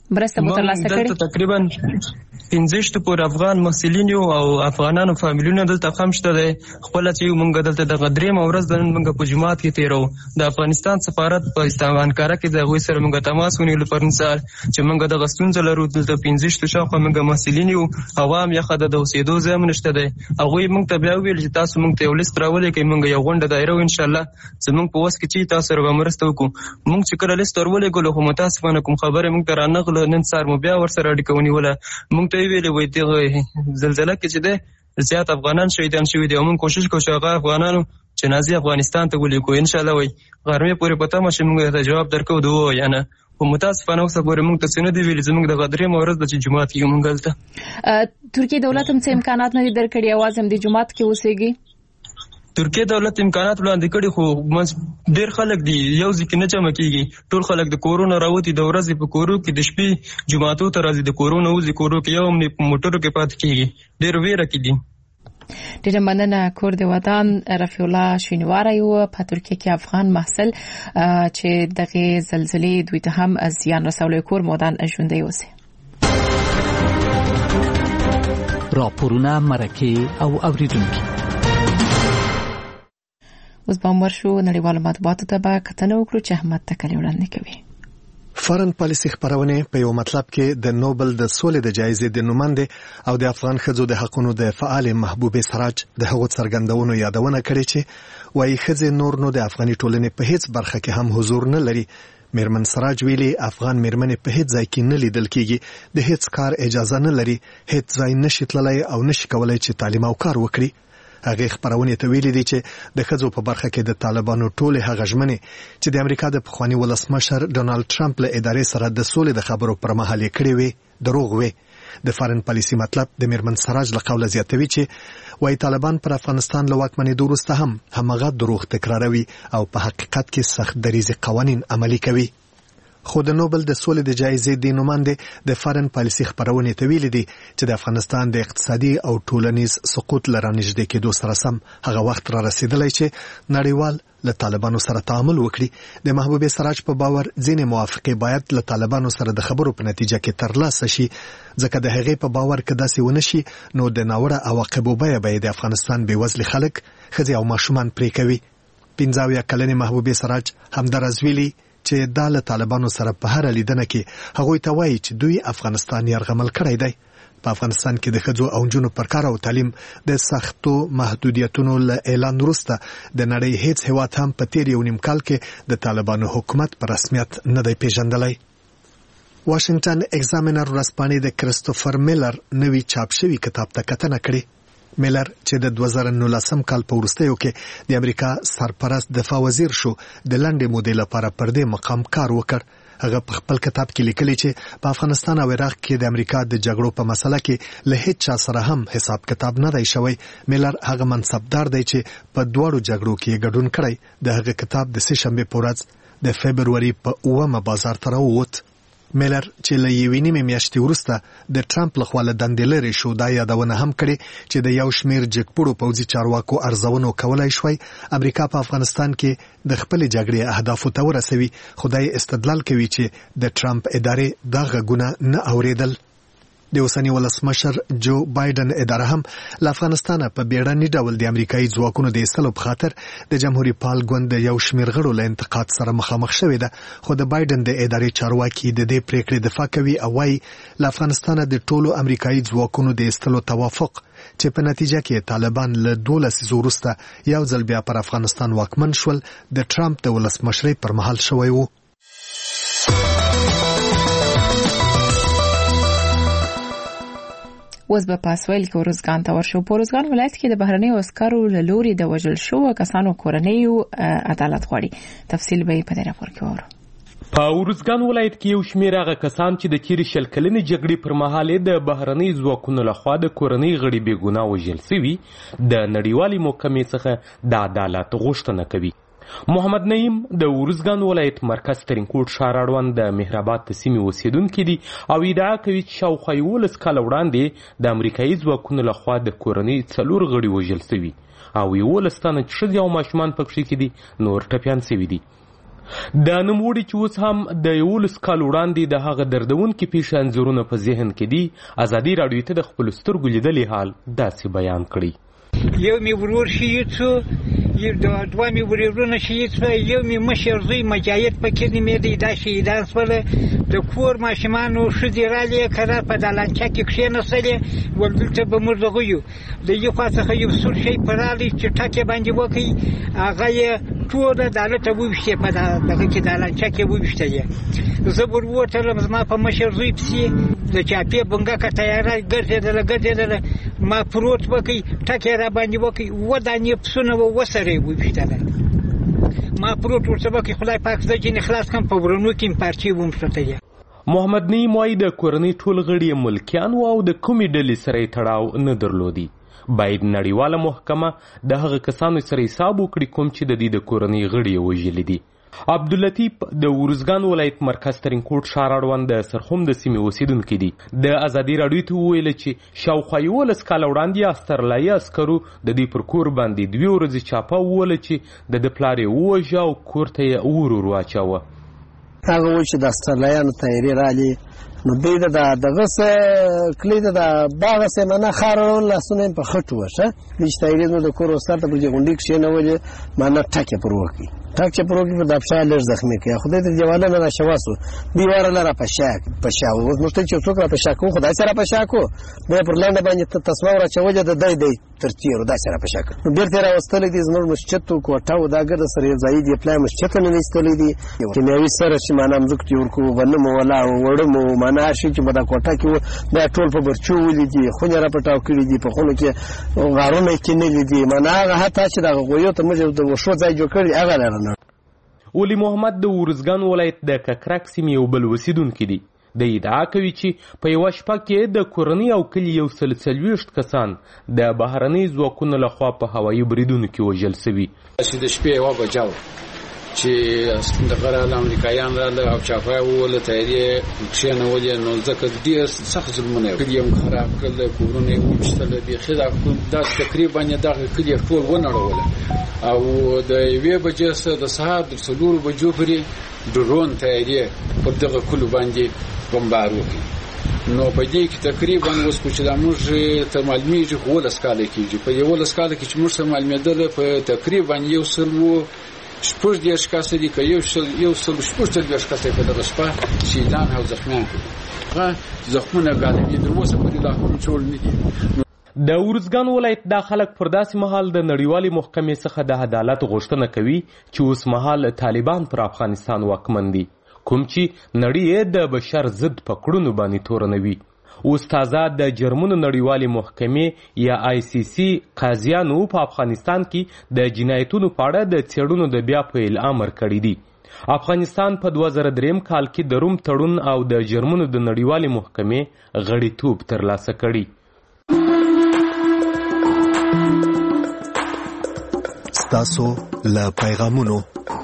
مرسته مو ترلاسه کړې؟ تقریبا پنځه پورې افغان محصلین یو او افغانانو فامیلونه دلته هم شته دی. خپله چې موږ دلته دغه درېیمه ورځ د نن موږ په جومات کې تېرو. د افغانستان سفارت په انکاره کې د هغوی سره موږ تماس ونیولو پرون سهار چې موږ دغه ستونزه لرو. دلته پنځه شتو شاوخوا موږ محصلین یو، هوا هم یخه ده، د اوسېدو ځای هم نشته دی. هغوی موږ ته بیا وویل چې تاسو موږ ته یو لیست راولېږئ، موږ یو غونډه دایره و انشاءالله زموږ په وس کې چې تاسو سره به مرسته وکړو. موږ چې کله لیست ورولېږلو خو متاسفانه کوم خبرې موږ ته رانغله. نن سهار مو بیا ورسره اړیکه ونیوله. موږ ته یې ویلې وایي دغه زلزله کې چې دی زیات افغانان شهیدان شوي دي او موږ کوشش کوو چې هغه افغانانو جنازې افغانستان ته ولیږو. انشاءالله وایي غرمې پورې په تمه شي موږ ته جواب درکوو د ووایي یا نه. خو متاسفانه اوسه پورې موږ ته څه نه دي ویلي. زموږ دغه درېیمه ورځ ده چې جومات کې یو موږ هلته. ترکیې دولت هم څه امکانات نه دي درکړي، یوازې هم د جومات کې اوسېږي؟ ترکیه دولت امکانات وړاندې کړي خو ډېر خلک دي یو ځای کې نه جمع کېږي. ټول خلک د کورونو راوتي، د ورځې په کورو کې، د شپې جوماتو ته راځي، د کورونو وځي، کورو کې یو هم په موټرو کې پاتې کېږي. ډېر ویره کې دي. ډېره مننه. کور د وطن رفیع الله شینواری و په ترکیه کې افغان محصل چې دغه زلزلې دوی ته هم زیان رسولی کور مودان ژوندی اوسي. راپورونه، مرکې او اوریدونکي. اوس به ورشو نړیوالو مطبوعاتو ته به کتنه وکړو چې احمد تکلی وړاندې کوي. فارن پالیسي خبرونه په یو مطلب کې د نوبل د سولې د جایزې د نوماندې او د افغان ښځو د حقوقو د فعال محبوبه سراج د هغو څرګندونو یادونه کړې چې وايي ښځې نور نو د افغاني ټولنې په هیڅ برخه کې هم حضور نه لري. میرمن سراج ویلي افغان میرمنې په هیڅ ځای کې نه لیدل کېږي، د هیڅ کار اجازه نه لري، هیڅ ځای نشي تللی او نشي کولای چې تعلیم او کار وکړي. هغه خبرونه ته ویلي دي چې د ښځو په برخه کې د طالبانو ټولې هغه ژمنې چې د امریکا د پخوانی ولسمشر ډونالد ټرمپ له ادارې سره د سولې د خبرو پر مهال یې کړې وي دروغ وي. د فارن پالیسي مطلب د میرمن سراج له قوله زیاتوي چې وايي طالبان پر افغانستان له واکمنېدو وروسته هم همغه دروغ تکراروي او په حقیقت کې سخت دریځي قوانین عملي کوي. خو د نوبل د سولې د جایزې د نوماندې د فارن پالیسي خبرونه ته ویلي دي چې د افغانستان د اقتصادي او ټولنیز سقوط لرانږدې کېدو سره سم هغه وخت را رسیدلی چې نړیوال له طالبانو سره تعامل وکړي. د محبوبه سراج په باور ځینې موافقې باید له طالبانو سره د خبرو په نتیجه کې ترلاسه شي، ځکه د هغې په باور که داسې ونه شي نو د ناوړه عواقبو بیه به د افغانستان بېوزلي خلک، ښځې او ماشومان پرې کوي. پنځه اویا کلنې محبوبه سراج همداراز ویلي چې دا له طالبانو سره په هر لیدنه کې هغوی ته وایي چې دوی افغانستان یرغمل کړی دی. په افغانستان کې د ښځو او نجونو پر کار او تعلیم د سختو محدودیتونو له اعلان وروسته د نړۍ هیڅ هیواد هم په تیر یو نیم کال کې د طالبانو حکومت په رسمیت نه دی پیژندلی. واشنگټن ایگزامینر ورځپاڼې د کریستوفر میلر نوی چاپ شوی کتاب ته کتنه کړې. میلر چې د دوه زره نولسم کال په وروستیو کې د امریکا سرپرست دفاع وزیر شو، د لنډې مودې لپاره پر دې مقام کار وکړ. هغه په خپل کتاب کې لیکلي چې په افغانستان او عراق کې د امریکا د جګړو په مسله کې له هیڅ چا سره هم حساب کتاب نه دی شوی. میلر هغه منصبدار دی چې په دواړو جګړو کې ګډون کړی. د هغه کتاب د سه شنبې په ورځ د فبروري په اوومه بازار ته راووت. میلر چې له یوې نیمې میاشتې وروسته د ټرمپ لخوا له دندې لرې شو، دا یادونه هم کړې چې د یو شمېر جګپوړو پوځي چارواکو ارزونو کولای شوی امریکا په افغانستان کې د خپلې جګړې اهدافو ته ورسوي. خو دا یې استدلال کوي چې د ټرمپ ادارې دا غږونه نه اورېدل. د اوسني ولسمشر جو بایدن اداره هم له افغانستانه په بیړني ډول د امریکایي ځواکونو د ایستلو په خاطر د جمهوریت پال ګوند د یو شمېر غړو له انتقاد سره مخامخ شوې ده. خو د بایدن د ادارې چارواکي د دې پریکړې دفاع کوي او وايي له افغانستانه د ټولو امریکایي ځواکونو د ایستلو توافق چې په نتیجه کې طالبان له دوه لسیزو وروسته یو ځل بیا پر افغانستان واکمن شول د ټرمپ د ولسمشرۍ پر مهال شوی و. اوس به په اسویل کې ورزګان ته ورشو. په ورزګان ولایت کې د بهرنیو عسکرو له لوري د وژل شوو کسانو کورنیو عدالت غواړي. تفصیل به په دې راپور کې واورو. په ورزګان ولایت کې یو شمېر هغه کسان چې د تېرې شل کلنې جګړې پر مهال د بهرنۍ ځواکونو لخوا د کورنۍ غړي بې ګناه وژل سوي د نړیوالې محکمې څخه د عدالت غوښتنه کوي. محمد نعیم د ورزګان ولایت مرکز ترینکوټ ښار اړوند د مهرآباد د سیمې اوسېدونکی دی او ادعا کوي چې شاوخوا یولس کاله وړاندې د امریکایي ځواکونو لخوا د کورنۍ څلور غړي وژل سوي او یولس تنه چې ښځې او ماشومان پکښې کې دي نور ټپیان سوي دي. دا نوموړي چې اوس هم د یولس کال وړاندې د هغه دردونکي پیښې انځورونه په ذهن کې دي، ازادي راډیو ته د خپلو سترګو لیدلی حال داسې بیان کړی. یو مې ورور شهید شو، دوه مې ورورونه شهید شوه، یو مې مشر زوی مجاهد پکې نومېدی، دا شهیدان شوله. د کور ماشومانو ښځې رالې کرار په دالانچه کې کښېنستلې، ول دلته به موږ دغه یو. د یو خوا څخه یو سور شی په راغی چې ټک یې باندې وکړي، هغه یې ټوله دالته وویشتې، په دغه کې دالانچه کې وویشتلې. زه ور ووتلم، زما په مشر زوی پسې د چاپې بنګکه تیاره ګرځېدله ګرځېدله، ما پروت وکړي، ټک یې را باندې وکړي، اووه دانې پسونه و وسره یې وویشتله. ما پروت ورته وکړي، خدای پاک زه ځینې خلاص کړم، په ورنو کې مې پارچې ومښتلې. محمد نعیم وایي د کورنۍ ټول غړي ملکیان وو او د کومې ډلې سره یې تړاو نه درلودي. باید نړیواله محکمه د هغه کسانو سره حساب وکړي کوم چې د دې د کورنۍ غړي یې وژلي دي. عبداللطیف د ورزګان ولایت مرکز ترینکوټ ښار اړوند د سرخوم د سیمې اوسیدونکی دی. د ازادي راډیو ته وویل چې شاوخوا یولس کاله وړاندې استرلایي عسکرو د دې پر کور باندې دوې ورځې چاپه ووله چې د ده پلار یې ووژه او کور ته یې اور ور واچاوه. هغه وایي چې د استرلیانو طیارې رالې، نو دوی د دغه څه کلي د باغ څه معنا ښار اړول، لاسونه یې په خټو وشه، دوی چې طیارې نو د کور وسار ته پر غونډۍ کښېنولې، معنا ټک یې پر وکړي، ټک چې پر وکړي په د پښه لږ زخمي کړي. خدای ته جوانه نه راشواسو، دوی وارله را پشا پشا اوس موږ ته چې څوک را پشا کوو، خدای سره پشا کو، بیا پر لاندې باندې تسمه ورچولې د دی دی تر تیرو داسې را پشا کړ. نو بیرته راوستلی دي زموږ مسجد و کوټه و دا ګرده سره یو ځایي دي، پلای مسجد ته نه ایستلی دي، کیمیاوي سره چې معنا مځکو ته یې ورکوو، غنم و ولا وړم و معنا هر شي چې په دا کوټه کې و دا ټول په برچو ولیدي، خونې را پټاو کړي دي، په خونو کې غارونه یې کینلي دي، معنا هغه حتی چې دغه غویو ته موږ د وښو ځای جوړ کړي هغه لره نه. ولی محمد د ورزګان ولایت د ککرک سیمې یو بل اوسیدونکی دی. د ادعا کوي چې په یوه شپه کې د کورنۍ او کلي یو سل څلوېښت کسان د بهرنۍ ځواکونو لخوا په هوایي بریدونو کې وژل سوي. چې د شپې یوه بجه وه چې دغه راله امریکایان راله او چاپه یې ووله، طیارې کښېنولې، نو ځکه ډېر سخت ظلمونه یې کلي یې خراب کړل، کورونه یې وویشتله، بیخي دا تقریبا یې دغه کلي یې ټول ونړوله. او د یوې بجې څخه د سهار د څلورو بجو پورې ډرون طیارې پر دغه کلو باندې بمبار وکړي. نو په دې کې تقریبا اوس چې دا موږ ته معلومیږي خو اوولس کاله کېږي، په یولس کاله کې چې موږ ته معلومېدله په تقریبا یو سل و شپږ دېرش کسه دي، که یو سل یو سل شپږ څلوېښت کسه په دغه شپه شهیدان او زخمیان کړي. هغه زخمونه ګالبي تر اوسه پورې لا هم جوړ نه دي. د ورزګان ولایت دا خلک پر داسې مهال د نړیوالې محکمې څخه د عدالت غوښتنه کوي چې اوس مهال طالبان پر افغانستان واکمن دي، کوم چې نړۍ یې د بشر ضد په کړنو باندې تورنوي. اوس تازه د جرمونو نړیوالې محکمې یا آی سی سی قاضیانو په افغانستان کې د جنایتونو په اړه د څېړنو د بیا پیل امر کړی دی. افغانستان په دوه زره دریم کال کې د روم تړون او د جرمونو د نړیوالې محکمې غړیتوب ترلاسه کړی. ستاسو له پیغامونو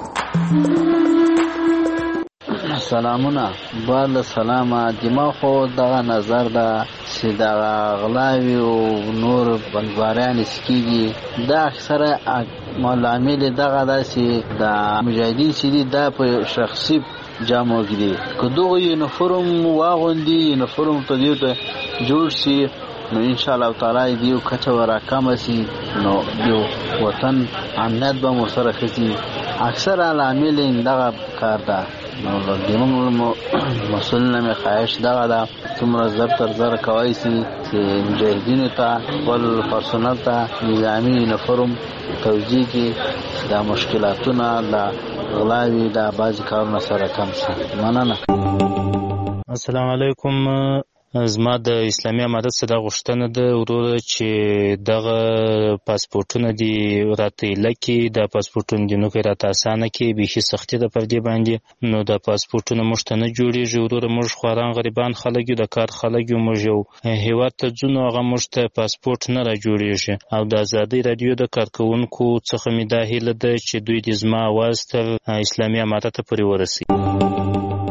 سلامونه بالا سلامه دما خو دغه نظر ده چې دغه غلاوي او نور بندباریان سکیږي دا اکثره عامل دغه ده چې د مجاهدین چې دي دا په شخصي جامو کې دي، که دغه یونیفورم واغوندي یونیفورم ته دیو ته جوړ شي نو ان شاء الله تعالی دیو کچه ورا کم شي، نو دیو وطن امنیت به مو سره خسي. اکثر عامل دغه کار ده. نو زموږ مسؤلینو مې خواهش دغه ده څومره زر تر زر کولی شي چې مجاهدینو ته خپل پرسونل ته نظامي یونیفورم توجیه کړي، دا مشکلاتونه د غلاوي د بعضې کارونه سره کم شي. مننه. السلام علیکم. زما د اسلامي امارت څخه غوښتنه ده وروره چې دغه پاسپورټونه دي راته ایله کړي، دا پاسپورټونه دي نو که راته اسانه کړي، بیخي سختي ده پر دې باندې. نو دا پاسپورټونه موږ ته نه جوړېږي وروره، موږ خواران غریبان خلک یو، د کار خلک یو، موږ یو هېواد ته ځو نو هغه موږ ته پاسپورټ نه را جوړېږي. او د ازادۍ راډیو د کارکوونکو څخه مې دا هیله ده چې دوی د زما اواز تر اسلامي امارت پورې ورسوي.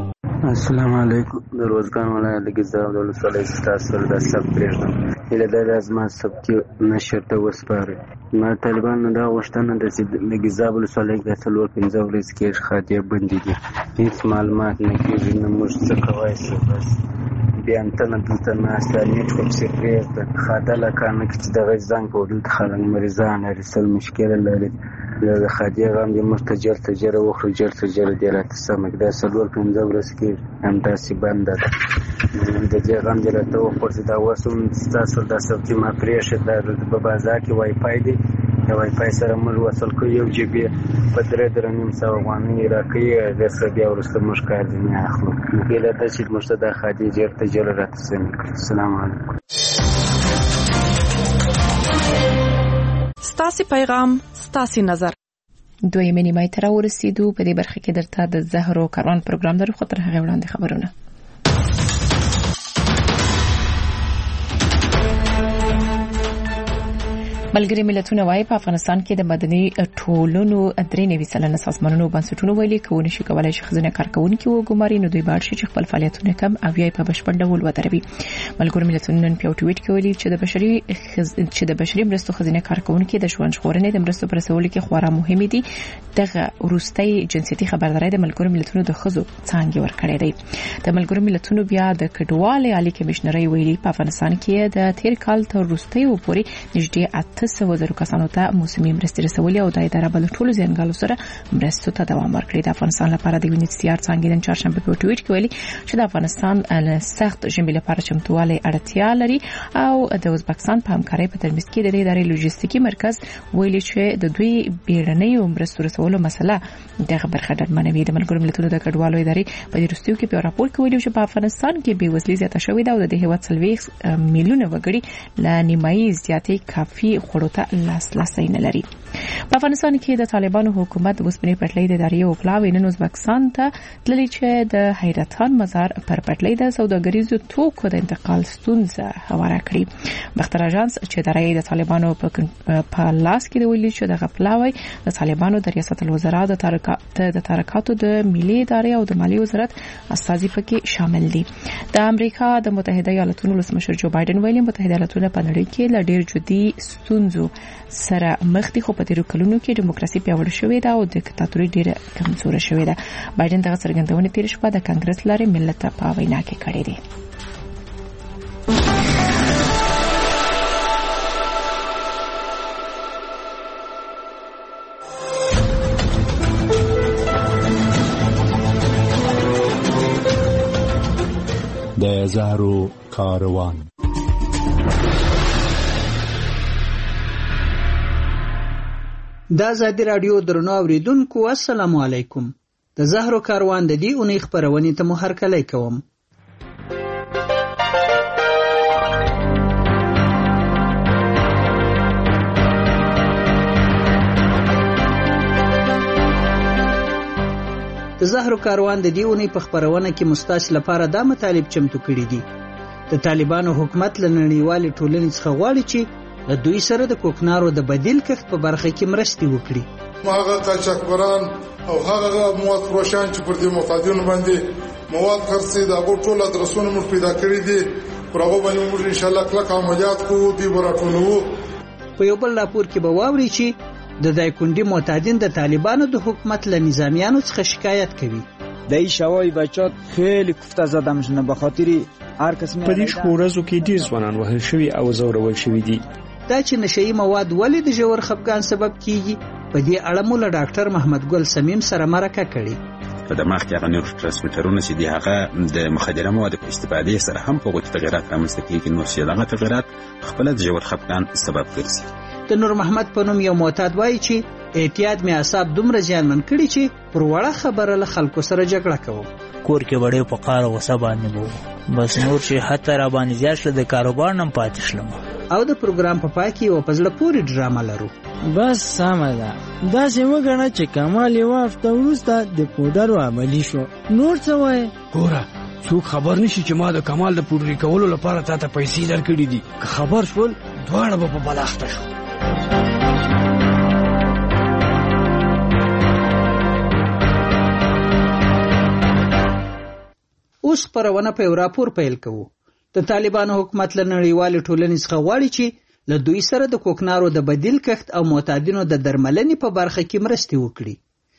السلام علیکم. د روزګان ولایت د ګیزاب د ولسوالۍ ستاسو د سب پرېږدم هیله ده د زما سبکي نشر ته وسپارئ. ما طالبانو دا غوښتنه ده چې د ګیزاب ولسوالۍ کې د څلور پنځه ورځې کې خادیه بندې دي، هېڅ معلومات نه کېږي، نه موږ څه کوای شو. بس بیا انتنه دلته ناسته نیټ خو پسې پرېږده خاده لکه نه کړي چې دغه زنګ په دلته خلک مریضان لري، سل مشکله لري. د خادیه غم دې موږ ته ژر تر ژره وخورو، ژر تر ژره دې راته سمه کړي. دا څلور پنځه ورځې کې همداسې بنده ده. د دې غم دې راته وخور چې دا اوس هم ستاسو دا سبزي ما پرېښې دا په بازار کې وای فای دی، د وای فای سره موږ وصل کړو، یو جی بي په درې درې نیم سوه افغانۍ راکوي، هغې سره بیا وروسته موږ کار ځینې اخلو. هیله ده چې موږ ته دا خادیه ژر تر ژره راته سمې کړي. السلام علیکم. ستاسې پیغام ستاسې نظر. دویمې نیمایي ته راورسېدو. په دې برخه کې درته د زهرو کاروان پروګرام لرو، خو تر هغې وړاندې خبرونه. ملګري ملتونه وايي په افغانستان کې د مدني ټولنو درې نوي سلنه سازمانونو بنسټونو ویلي کوي چې کولای شي ښځینه کارکونکي وګماري، نو دوی باید چې خپل فعالیتونه کم او یا په بشپړ ډول ودروي. ملګري ملتونه نن په ټویټ کې ویلي چې د بشري چې د بشري مرستو ښځینه کارکونکي د ژوند ژغورنې د مرستو پر رسولو کې خورا مهم دي. دغه وروستي جنسيتي خبرداري د ملګري ملتونو د ښځو څانګې ورکړې دی. د ملګري ملتونو بیا د کډوالۍ عالی کمشنري ویلي په افغانستان کې د تیر کال تر وروستي پورې نږدې اته سوه زره کسانو ته موسمي مرستې رسولې او د اداره بل ټولو ځنګالو سره مرستو ته دوام ورکړي. د افغانستان لپاره د یونیسیار څنګه د چهارشنبه په ټویټ کې ویلي چې د افغانستان له سخت ژمي لپاره چمتووالی اړتیا لري او د ازبکستان په همکارۍ په ترمنځ کې د دې ادارې لوجستیکي مرکز ویلي چې د دوی بیړنۍ مرستو رسولو مسله دغه برخه ډډمنوي. د ملګرو ملتونو د کډوالو ادارې په دې وروستیو کې په راپور کې ویلي چې په افغانستان کې بېوزلي زیاته شوې ده او د هېواد څلوېښت میلیونه وګړي له نیمایي زیاتې کافي خوړو ته لاسرسی نه لري. په افغانستان کې د طالبانو حکومت د اوسپنې پټلۍ د ادارې او پلاوی نن ازبکستان ته تللي چې د حیرت خان مزار پر پټلۍ د سوداګریزو توکو د انتقال ستونزه هواره کړې. بختر اژانس چې ادارې د طالبانو په لاس کې ویلي چې دغه پلاوی د طالبانو د ریاست الوزرا د د تارکاتو د ملي ادارې او د مالی وزارت استازي پکې شامل دي. د امریکا د متحده ایالاتونو ولسمشر جو بایدن ویلي متحده ایالاتونه په نړۍ کې له ډېر جدي ستونزو سره مخ دي، خو په تیرو کلونو کې دیموکراسي پیاوړې شوې ده او دیکتاتوري ډېره کمزوره شوې ده. بایدن دغه څرګندونه تیر شپه د کانګرس لارې ملت ته په وینا کې کړې ده. د زهرو کاروان. دا ازادي رادیو درنو اوریدونکو السلام علیکم. د زهرو کاروان د دې اونۍ خبرونه ته مو هرکلی کوم. د زهرو کاروان د دې اونۍ په خبرونه کې مستاش لپاره دا مطالب چمتو کړي دي. د طالبانو حکومت له نړیوالې ټولنې څخه غواړي چې د دوی سره د کوکنارو د بدیل کښت په برخه کې مرستې وکړي. هغه قاچاقبران او هغه مواد فروشان چې پر دې مقادیرونو باندې مواد خرڅي دا ټول ادرسونه موږ پیدا کړی دي، پر هغه باندې موږ ان شاء الله کلک عملیات کوو دی ورټولو. په یو بل راپور کې به واوري چې د دایکندي معتادین د طالبانو د حکومت له نظامیانو څخه شکایت کوي. دای شوای بچات خیلی کوفته زده مشنه به خاطر هر کس په دې شورزو کې ډیر ځوانان وهل شوی او زورول شوی دي. دا چې نشئی مواد ولې د ژور خپګان سبب کیږي په دې اړه مو له ډاکټر محمد ګل سمیم سره مرکه کړې. په دماغ کې هغه نیورو ترانسمیټرونه چې دی هغه د مخدره موادو په استفادې سره هم په غوښتنه تغیرات رامنځته کیږي، نو چې هغه تغیرات خپل د ژور خپګان سبب ګرځي. د نور محمد په نوم یو معتاد وایي چې اعتیاد مې اعصاب دومره زیانمن کړي چې پر وړه خبره له خلکو سره جګړه کوم. کور کې وړې په قار او غصه باندې وو، بس نور چې حتی را باندې زیات شل د کاروبار نم پاتې شلم. او د پروګرام په پای کې یو پزړه پوری ډرامه لرو. بس سمه ده، دا چې وګڼه چې کمال یو هفته وروسته د پودرو عملی شو. نور څه وایي؟ ګوره څوک خبر نشي چې ما د کمال د پودري کولو لپاره تاته پیسې درکړې دي. که خبر شول دواړه به په بلاخته شو. اوس خپرونه په یو راپور پیل کوو. د طالبانو حکومت له نړیوالې ټولنې څخه غواړي چې له دوی سره د کوکنارو د بدیل کښت او معتادینو د درملنې په برخه کې مرستې وکړي.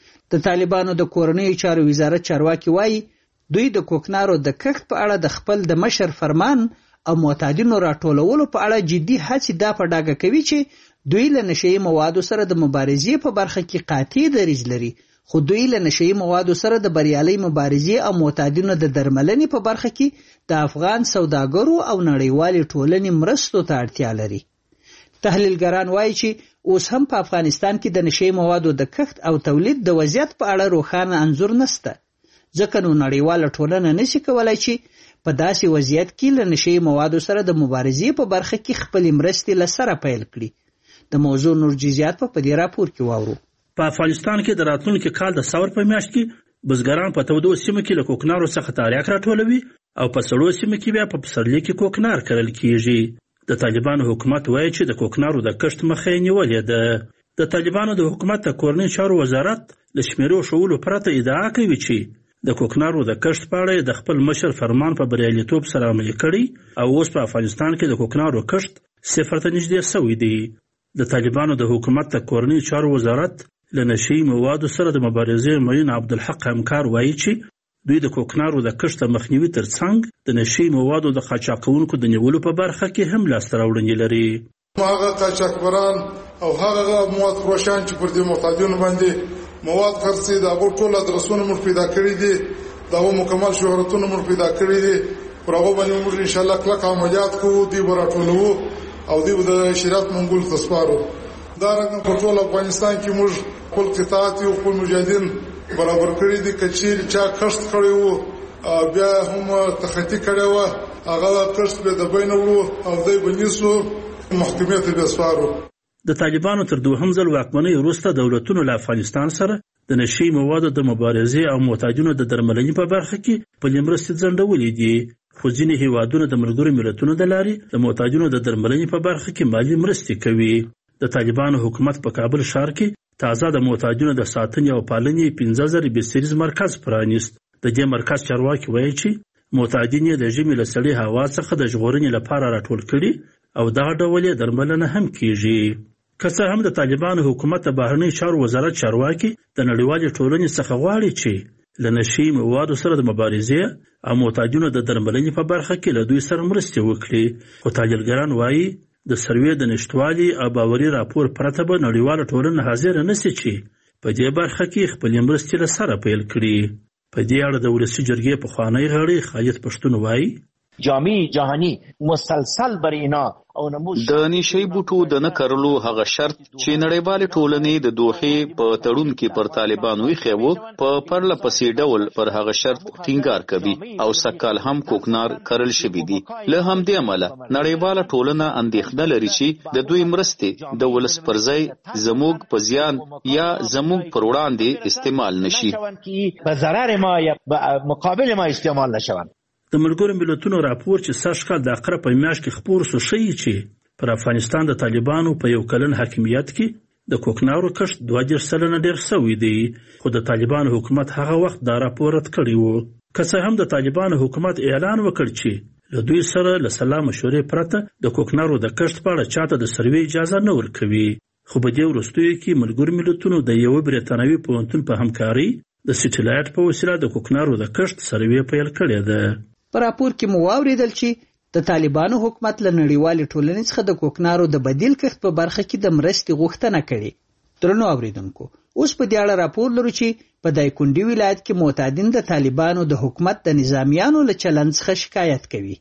د طالبانو د کورنیو چارو وزارت چارواکي وایي دوی د کوکنارو د کښت په اړه د خپل د مشر فرمان او معتادینو راټولولو په اړه جدي هڅې دا په ډاګه کوي چې دوی له نشهیي موادو سره د مبارزې په برخه کې قاطع دریځ لري، خو دوی له نشهیي موادو سره د بریالۍ مبارزې او معتادینو د درملنې په برخه کې د افغان سوداګرو او نړیوالې ټولنې مرستو ته اړتیا لري. تحلیلګران وایي چې اوس هم په افغانستان کې د نشهیي موادو د کښت او تولید د وضعیت په اړه روښانه انځور نشته، ځکه نو نړیواله ټولنه نشي کولای چې په داسې وضعیت کې له نشهیي موادو سره د مبارزې په برخه کې خپلې مرستې له سره پیل کړي. د موضوع نور جزئیات په دې راپور کې واورو. په افغانستان کې د راتلونکي کال د ثور په میاشت کې بزګران په تودو سیمو کې له کوکنارو څخه تاریخ راټولوي او په سړو سیمو کې بیا په پسرلي کې کوکنار کرل کیږي. د طالبانو حکومت وایي چې د کوکنارو د کښت مخه یې نیولې ده. د طالبانو د حکومت د کورنیو چارو وزارت له شمیرو ښوولو پرته ادعا کوي چې د کوکنارو د کښت په اړه د خپل مشر فرمان په بریالیتوب سره عملي کړي او اوس په افغانستان کې د کوکنارو کښت صفر ته نږدې سوی دی. د طالبانو د حکومت د کورنیو چارو وزارت له نشهیي موادو سره د مبارزې معین عبدالحق همکار وایي چې دوی د کوکنارو د کښت د مخنیوي ترڅنګ د نشهیي موادو د قاچاقونکو د نیولو په برخه کې هم لاسته راوړنې لري. هغه قاچاقبران او هغه مواد فروشان چې پر دې معتادینو باندې مواد خرڅي دا ټول ادرسونه موږ پیدا کړی دي، دا مکمل شهرتونه موږ پیدا کړی دي. پر هغه باندې موږ ان شاء الله کلک عملیات کوو، دی براټولو او دی د شریعت منګول تسپارو. دا رنګ په ټول افغانستان کې موږ خپل قطاعت او خپل مجاهدین برابر کړی دي. کچیر چا کښت کړی وو بیا هم تخطی کړی وو، هغه کښت به د بینولو او دی بنیسو محکمې ته بسپارو. د طالبانو تر دوهم ځل واکمنۍ وروسته دولتونو له افغانستان سره د نشهیي موادو د مبارزې او معتادینو د درملنې په برخه کې پلې مرستې ځنډولې دي، خو ځینې هیوادونه د ملګرو ملتونو د لارې د معتادینو د درملنې په برخه کې مالي مرستې کوي. د طالبانو حکومت په کابل ښار کې تازه د معتادینو د ساتنې او پالنې پنځه زره بستریز مرکز پرانیست. د دې مرکز چارواکي وایي چې معتادین یې د ژمي له سړې هوا څخه د ژغورنې لپاره راټول کړي او دغه ډول یې درملنه هم کیږي. که څه هم د طالبانو حکومت د بهرنیو چارو وزارت چارواکي د نړیوالې ټولنې څخه غواړي چې له نشهیي موادو سره د مبارزې او معتادینو د درملنې په برخه کې له دوی سره مرستې وکړي، خو تحلیلګران وایي د سروې د نشتوالي او باوري راپور پرته به نړیواله ټولنه حاضره نشي چې په دې برخه کې خپلې مرستې له سره پیل کړي. په دې اړه د ولسي جرګې پخوانی غړی خالد پښتون وایي جامع جهانی مسلسل بر اینا او نموز د نشهیي بوټو د نه کرلو هغه شرط چې نړیوالې ټولنې د دوحې په تړون کې پر طالبانو ایښی وو په پرله پسې ډول پر هغه شرط ټینګار کوي او سږکال هم کوکنار کرل شوي دي. له همدې امله نړیواله ټولنه اندېښنه لري چې د دوی مرستې د ولس پر ځای زموږ په زیان یا زموږ پر وړاندې استعمال نشي، په ضرر ما یا مقابل ما استعمال نشوند. د ملګرو ملتونو راپور چې سږ کال د اقرب په میاشت کې خپور سو ښیي چې پر افغانستان د طالبانو په یو کلن حاکمیت کې د کوکنارو کښت دوه دېرش سلنه ډېر سوی دی، خو د طالبانو حکومت هغه وخت دا راپور رد کړی و. که څه هم د طالبانو حکومت اعلان وکړ چې له دوی سره له سلا مشورې پرته د کوکنارو د کښت په اړه چاته د سروې اجازه نه ورکوي، خو په دې وروستیو کې ملګرو ملتونو د یوه بریتانوي پوهنتون په همکارۍ د سټیلایټ په وسیله د کوکنارو د کښت سروې پیل کړې ده. په راپور کې مو واوریدل چې د طالبانو حکومت له نړیوالې ټولنې څخه د کوکنارو د بدیل کښت په برخه کې د مرستې غوښتنه کړې. درنو اوریدونکو، اوس په دې اړه راپور لرو چې په دایکنډي ولایت کې معتادین د طالبانو د حکومت د نظامیانو له چلند څخه شکایت کوي.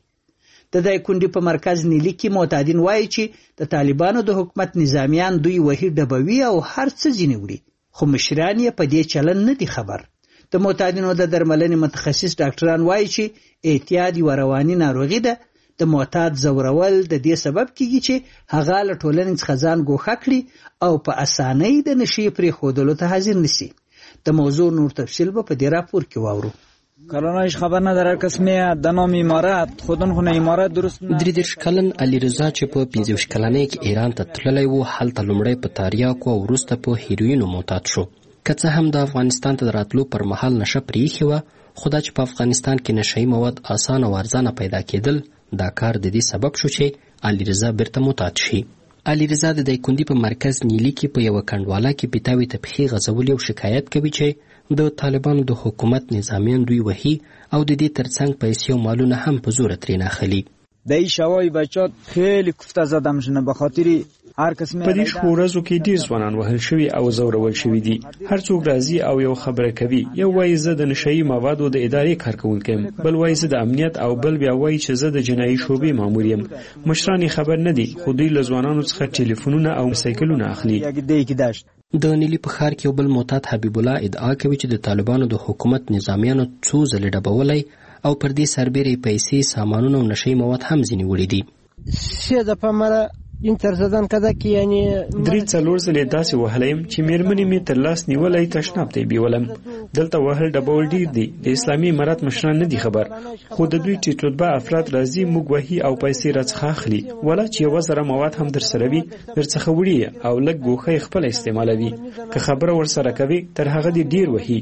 د دایکنډي په مرکز نیلي کې معتادین وایي چې د طالبانو د حکومت نظامیان دوی وهي ډبوي او هر څه ځینې وړي، خو مشران یې په دې چلند نه دي خبر. د معتادینو د درملنې متخصص ډاکټران وایي چې اعتیاد یوه رواني ناروغي ده. د معتاد ځورول د دې سبب کیږي چې هغه له ټولنې څخه ځان ګوښه کړي او په اسانۍ د نشې پرېښودلو ته حاضر نشي. د موضوع نور تفصیل به په دې راپور کې واورو. کلانایش خبر نداره قسمه د نام امارت خودن خونه امارت درست درې دېرش کلن علي رضا چې په پنځه ویشت کلنۍ کې ایران ته تللی و، هلته لومړی په تریاکو او وروسته په هیروینو معتاد شو. که څه هم د افغانستان ته راتلو پر مهال نشه پریښې وه، خو دا چې په افغانستان کې نشهیي مواد اسانه او ارزانه پیدا کېدل، دا کار د دې سبب شو چې علیرضا بیرته معتاد شي. علیرضا د دایکنډي په مرکز نیلي کې په یوه کنډواله کې پیتاوي ته پښې غځولي او شکایت کوي چې د طالبانو د حکومت نظامیان دوی وهي او د دې ترڅنګ پیسې او مالونه هم په زوره ترې ناخلي. د این شوای بچات خیلی کوفته زده میشن به خاطر هر کس په دې شپو ورځو کې ډېر ځوانان وهل شوي او ځورول شوي دي. هر څوک راځي او یو خبره کوي، یو وایي زه د نشهیي موادو د ادارې کارکوونکی یم، بل وایي زه د امنیت، او بل بیا وایي چې زه د جنایي شعبې مامور یم. مشران یې خبر نه دي، خو دوی له ځوانانو څخه ټلیفونونه او سایکلونه اخلي. د نیلي په ښار کې یو بل معتاد حبیب الله ادعا کوي چې د طالبانو د حکومت نظامیانو څو ځلې ډبولی او پر دې سربېرې پیسې، سامانونه او نشهیي مواد هم ځینې وړي دي. سه دفعه مره اینتر زدن کده که یعنی درې څلور ځلې داسې وهلی یم چې مېرمنې مې تر لاس نیولی تشناب ته یې بیولم. دلته وهل ډبول ډېر دي. د اسلامي امارات مشران نه دي خبر، خو د دوی ټیټ رتبه افراد راځي، موږ وهي او پیسې راڅخه اخلي. ولا چې یوه ذره مواد هم درسره وي، درڅخه وړي او لږ ګوښه یې خپله استعمالوي. که خبره ورسره کوي تر هغه دې ډېر وهي.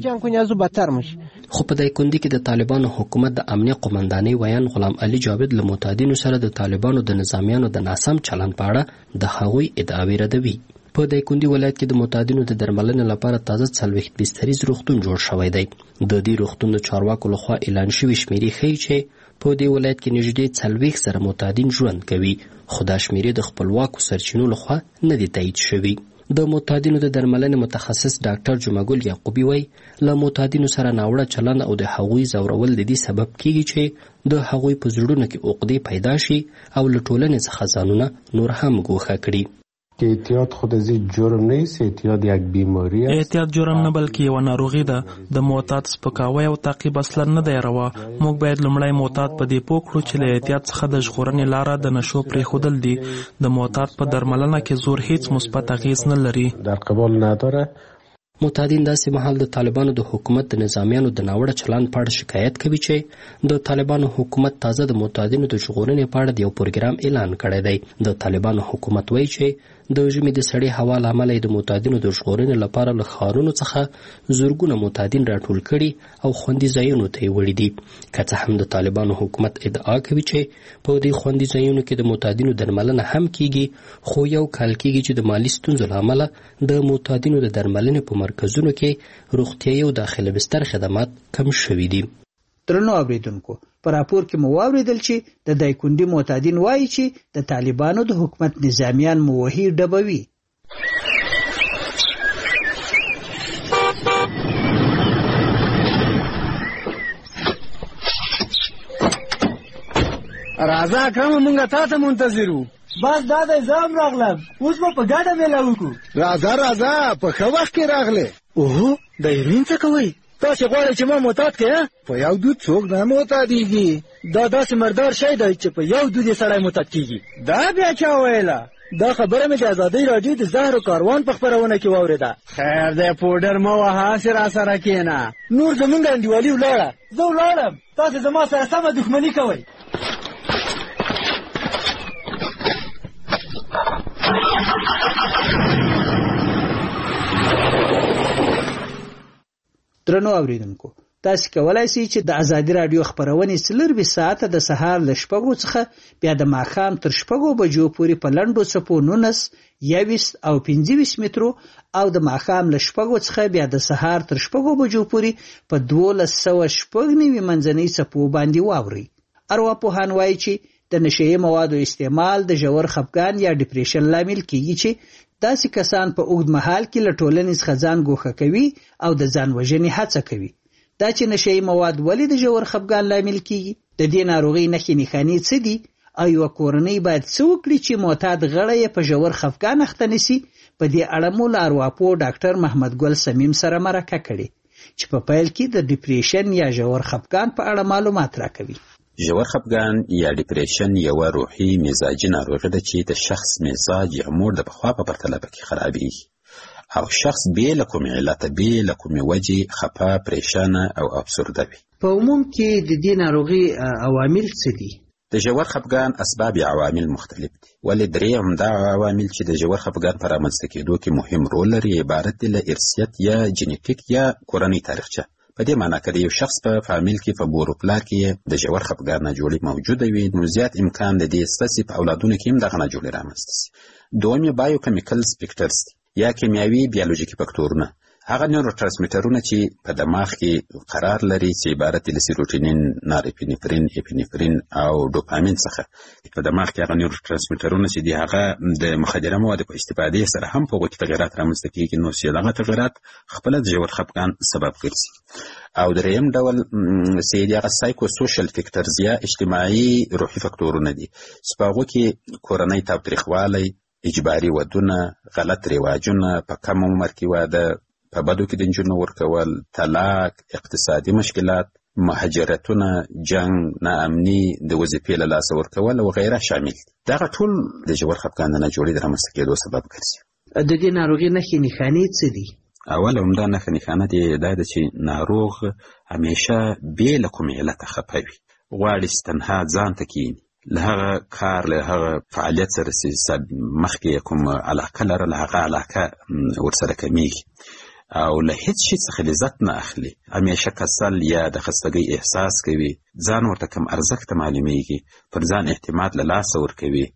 خو په دایکنډي کې د طالبانو حکومت د امنیه قومندانۍ ویان غلام علي جاوید له معتادینو سره د طالبانو د نظامیانو د ناسم چلند په اړه د هغوی ادعاوې ردوي. په دایکنډي ولایت کې د معتادینو د درملنې لپاره تازه څلوېښت بستریز روغتون جوړ شوی دی. د دې روغتون د چارواکو لخوا اعلان شوي شمیرې ښیي چې په دې ولایت کې نږدې څلوېښت زره معتادین ژوند کوي، خو دا شمیرې د خپلواکو سرچینو لخوا نه دي تایید شوي. د معتادینو د درملنې متخصص ډاکټر جمعګل یعقوبي وایي له معتادینو سره ناوړه چلند او د هغوی ځورول د دې سبب کیږي چې د هغوی په زړونو کې عقدې پیدا شي او له ټولنې څخه ځانونه نور هم ګوښه کړي. که اعتیاد خود از جرم نیست، اعتیاد یک بیماری است. اعتیاد جرم نه بلکې یو ناروغي ده. د معتاد سپکاوی او تعقیب اصلا نه دی روا. موږ باید لومړی معتاد په دې پوه کړو چې له اعتیاد څخه د ژغورنې لاره د نشو پرېښودل دي. د معتاد په درملنه کې زور هیڅ مثبت اغېز نه لري. در قبال نداره. معتادین داسې مهال د طالبانو د حکومت د نظامیانو د ناوړه چلند په اړه شکایت کوي چې د طالبانو حکومت تازه د معتادینو د ژغورنې په اړه د یو پروګرام اعلان کړی دی. د طالبانو حکومت وایي چې د ژمي د سړې هوا له امله د معتادینو د ژغورنې لپاره له ښارونو څخه زرګونه معتادین راټول کړي او خوندي ځایونو ته یې وړي دي. که څه هم د طالبانو حکومت ادعا کوي چې په دې خوندي ځایونو کې د معتادینو درملنه هم کیږي، خو یو کال کیږي چې د مالي ستونزو له امله د معتادینو د درملنې په مرکزونو کې روغتیايي او داخله بستر خدمات کم شوي دي. درنو اوریدونکو، په راپور کې مو واوریدل چې د دایکنډي معتادین وایي چې د طالبانو د حکومت نظامیان مو وهي ډبوي. راځه اکرم، مونږ تا ته منتظر وو. بس دا د زام راغلم، اوس به په ګډه میله وکړو. راځه راځه، په ښه وخت کې راغلې. اوهو، د هیروین څه کوئ؟ تاسې غواړئ چې ما معتاد کړې؟ په یو دود څوک نه معتادېږي. دا داسې مردار شی دی چې په یو دود یې سړی معتاد کېږي. دا بیا چا ویله؟ دا خبره مې د ازادۍ راډیو د زهرو کاروان په خپرونه کې واورېده. خیر دی، پوډر مه وهه، هسې راسره کښېنه. نور زمونږ انډیوالي ولاړه، زه ولاړم، تاسې زما سره سمه دښمني کوئ. درنو اوریدونکو، تاسو کولای شئ چې د ازادي رادیو خبرونه څلور ساعته د سهار ل شپږو څخه بیا د ماښام تر شپږو بجو پورې په لنډو څپو نولس، یویشت او پنځه ویشت مترو او د ماښام ل شپږو څخه بیا د سهار تر شپږو بجو پورې په دولس سوه شپږ نوي منځنۍ څپو باندې واورئ. ارواپوهان وایي چې د نشهیي موادو استعمال د ژور خفګان یا ډیپریشن لامل کیږي چې داسې کسان په اوږد مهال کې له ټولنې څخه ځان ګوښه کوي او د ځان وژنې هڅه کوي. دا چې نشهیي مواد ولې د ژور خفګان لامل کیږي، د دې ناروغۍ نښې نښانې څه دي، او یوه کورنۍ باید څه وکړي چې معتاد غړی یې په ژور خفګان اخته نشي. په دې اړه مو له ارواپوه ډاکټر محمد ګل سمیم سره مرکه کړې چې په پیل کې د ډیپریشن یا ژور خفګان په اړه معلومات راکوي. ژور خفګان یا ډیپریشن یوه روحي مزاجي ناروغي ده چې د شخص مزاج یا موډ د پخوا په پرتله پکې خرابېږي او شخص بې له کومې علته، بې له کومې وجې خفه، پریشانه او افسرده وي. په عموم کې د دې ناروغي عوامل څه دي؟ د ژور خفګان اسباب عوامل مختلف دي، ولې درې عمده عوامل چې د ژور خفګان په رامنځته کېدو کې مهم رول لري عبارت دي له ارثیت یا جینیټیک یا کورنۍ تاریخچه. په دې معنی که د یو شخص په فامیل کې په مور و پلار کې د ژور خفګان ناجوړي موجوده وي، نو زیات امکان د دې شته چې په اولادونو کې هم دغه ناجوړي رامنځته شي. دوم یې بایوکیمیکل سپیکټرز دي یا کیمیاوي بیولوژیکي فکتورونه، هغه نیورو ترانسمیټرونه چې په دماغ کې قرار لري چې عبارت دي له سیروټونین، نارپینفرین، اپینفرین او ډوپامین څخه. په دماغ کې هغه نیورو ترانسمیټرونه چې دي هغه د مخدره موادو په استفادې سره هم په هغو کې تغیرات رامنځته کېږي، نو چې دغه تغیرات خپله د ژور خفګان سبب ګرځي. او دریم ډول چې دي هغه سایکو سوشل فیکټرز یا اجتماعي روحي فکتورونه دي چې په هغو کې کورنۍ تاوتریخوالی، اجباري ودونه، غلط رواجونه، په کم عمر کې واده، په بدو کې د نجونو ورکول، طلاق، اقتصادي مشکلات، مهاجرتونه، جنگ، ناامني، د وظیفې له لاسه ورکول او غیره شامل دي. دغه ټول د ژور خفګان د ناجوړي د رامنځته کېدو سبب ګرځي. د دې ناروغۍ نښې نښانې څه دي؟ اول عمده نښه نښانه دې دا ده چې ناروغ همیشه بې له کوم علته خفه وي، غواړي چې تنها ځان ته کښېني، له هغه کار له هغه فعالیت سره چې مخکې کوم علاقه لرله هغه علاقه ورسره کمیږي او له هیڅ شي څخه لذت نه اخلي، همیشه کسل یا د خستګۍ احساس کوي، ځان ورته کم ارزښت معلومیږي، پر ځان اعتماد له لاسه ورکوي،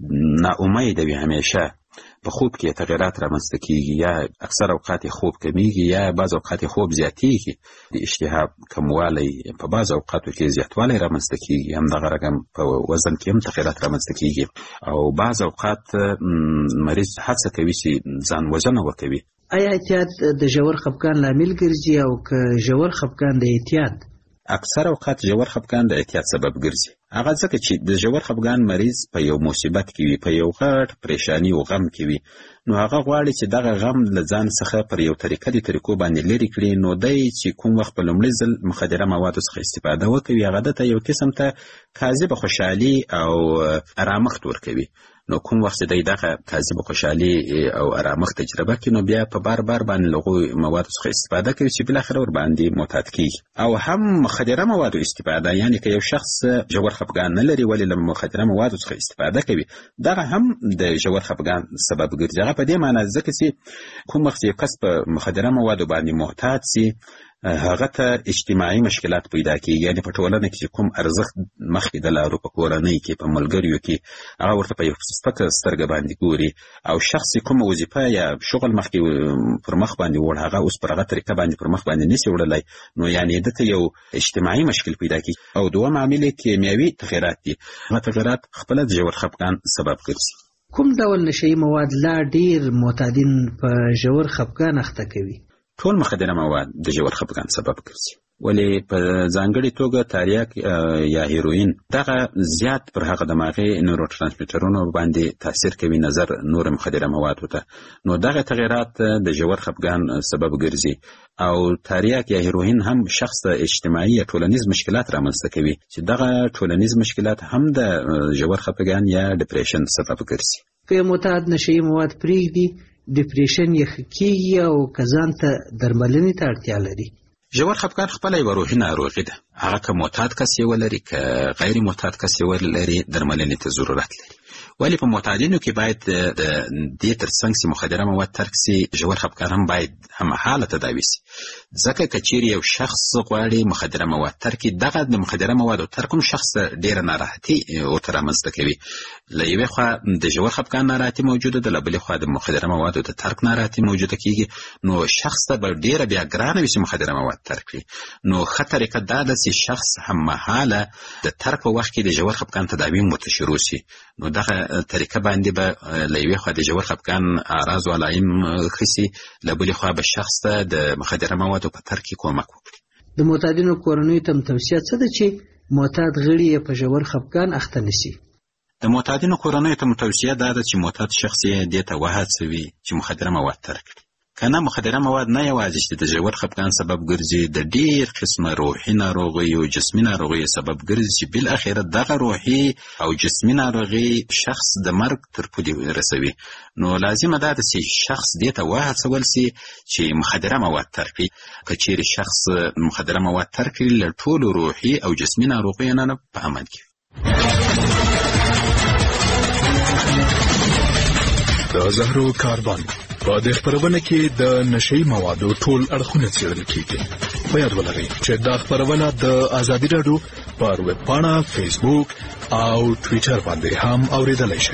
ناامیده وي، همیشه په خوب کې تغیرات رامنځته کېږي، یا اکثر اوقات خوب کمیږي یا بعض اوقات خوب زیاتېږي، د اشتها کموالی په بعض اوقاتو کې زیاتوالی رامنځته کېږي، همدغه رقم په وزن کې هم تغیرات رامنځته کېږي، او بعض اوقات مریض هڅه کوي چې ځان وژنه وکوي. آیا احتیاط د ژور خفګان لامل ګرځي او که ژور خفګان د احتیاط؟ اکثر اوقات ژور خفګان د احتیاط سبب ګرځي، هغه ځکه چې د ژور خفګان مریض په یو مصیبت کې وي، په یو غټ پریشانی او غم کې وي، نو هغه غواړي چې دغه غم له ځان څخه پر یو طریقه د طریقو باندې لرې کړي، نو دی چې کوم وخت په لومړي ځل مخدره موادو څخه استفاده وکوي، هغه دته یو قسم ته کاذبه خوشحالي او ارامښت ورکوي. نو کوم وخت چې دی دغه کاذبه خوشحالي او ارامښت تجربه کړي، نو بیا په بار بار باندې له هغو موادو څخه استفاده کوي چې بالاخره ورباندې معتاد کېږي. او هم مخدره موادو استفاده، یعنې که یو شخص ژور خفګان نه لري ولې له مخدره موادو څخه استفاده کوي، دغه هم د ژور خفګان سبب ګرځي. هغه په دې معنی ځکه چې کوم وخت یو کس په مخدره موادو باندې معتاد سي، هغه ته اجتماعي مشکلات پیدا کېږي، یعنې په ټولنه کې چې کوم ارزښت مخکې د لارو په کورنۍ کې په ملګریو کې هغه ورته په یو سپکه سترګه باندې ګوري، او شخص کومه وظیفه یا شغل مخکې پر مخ باندې وړ هغه اوس پر هغه طریقه باندې پر مخ باندې نشي وړلی، نو یعنې دته یو اجتماعي مشکل پیدا کېږي. او دوم عامل یې کیمیاوي تغیرات دي، هغه تغیرات خپله د ژور خفګان سبب ګرځي. کوم ډول نشهیي مواد لا ډیر معتادین په ژور خفګان اخته کوي؟ ټول مخدره مواد د ژور خفګان سبب ګرځي، ولې په ځانګړې توګه تریاک یا هیروین دغه زیات پر هغه دماغي نورو ترانسمیټرونو باندې تاثیر کوي نظر نور مخدره موادو ته، نو دغه تغیرات د ژور خفګان سبب ګرځي. او تریاک یا هیروین هم شخص ته اجتماعي یا ټولنیز مشکلات رامنځته کوي چې دغه ټولنیز مشکلات هم د ژور خفګان یا ډپریشن سبب ګرځي. که معتاد نشهیي مواد پرېږدي، ډپریشن یې ښه کېږي او که ځان ته درملنې ته اړتیا لري؟ ژور خفګان خپله یوه روحي ناروغي ده، هغه که معتاد کس یې ولري که غیر معتاد کس یې ولري درملنې ته ضرورت لري. ولی په معتادینو کې باید د دې ترڅنګ چې مخدره مواد ترک سي، ژور خفګان هم باید هممهاله تداوي سي، ځکه که چیرې یو شخص غواړي مخدره مواد ترک کړي، دغه د مخدره موادو ترک هم شخص ډېره ناراحتي ورته رامنځته کوي. له یوې خوا د ژور خفګان ناراحتي موجوده ده، له بلې خوا د مخدره موادو د ترک ناراحتي موجوده کېږي، نو شخص ته به ډېره بیا ګرانه وي چې مخدره مواد ترک کړي. نو ښه طریقه دا ده چې شخص هممهاله د ترک په وخت کې د ژور خفګان تداوي هم ورته شروع سي، نو دغه طریقه باندې به له یوې خوا د ژور خفګان اعراض و علایم ښه سي، له بلې خوا به شخص ته د مخدره موادو په ترک کې کومک وکړي. د معتادینو کورنیو ته توصیه څه ده چې معتاد غړي یې په ژور خفګان اخته نشي؟ د معتادینو کورنیو ته توصیه دا ده چې معتاد شخص یې دې ته وهڅوي چې مخدره مواد ترک کړي. کنه مخدره مواد نه یوازې چې د ژور خفګان سبب ګرځي، د ډېر قسمه روحي ناروغیو جسمي ناروغیو سبب ګرځي چې بالاخره دغه روحي او جسمي ناروغي شخص د مرګ تر پولې رسوي. نو لازمه ده چې شخص دې ته وهڅول سي چې مخدره مواد ترک کړي. که چیرې شخص مخدره مواد ترک کړي، له ټولو روحي او جسمي ناروغیو نه په امان کې وي. د زهرو کاربن په دې خبرونه کې د نشي موادو ټول اړخونه څېړل کیږي. په یاد ولرئ چې دا خبرونه د ازادي رادیو پر ویب پاڼه، فیسبوک او ټوئیټر باندې هم اوریدلای شئ.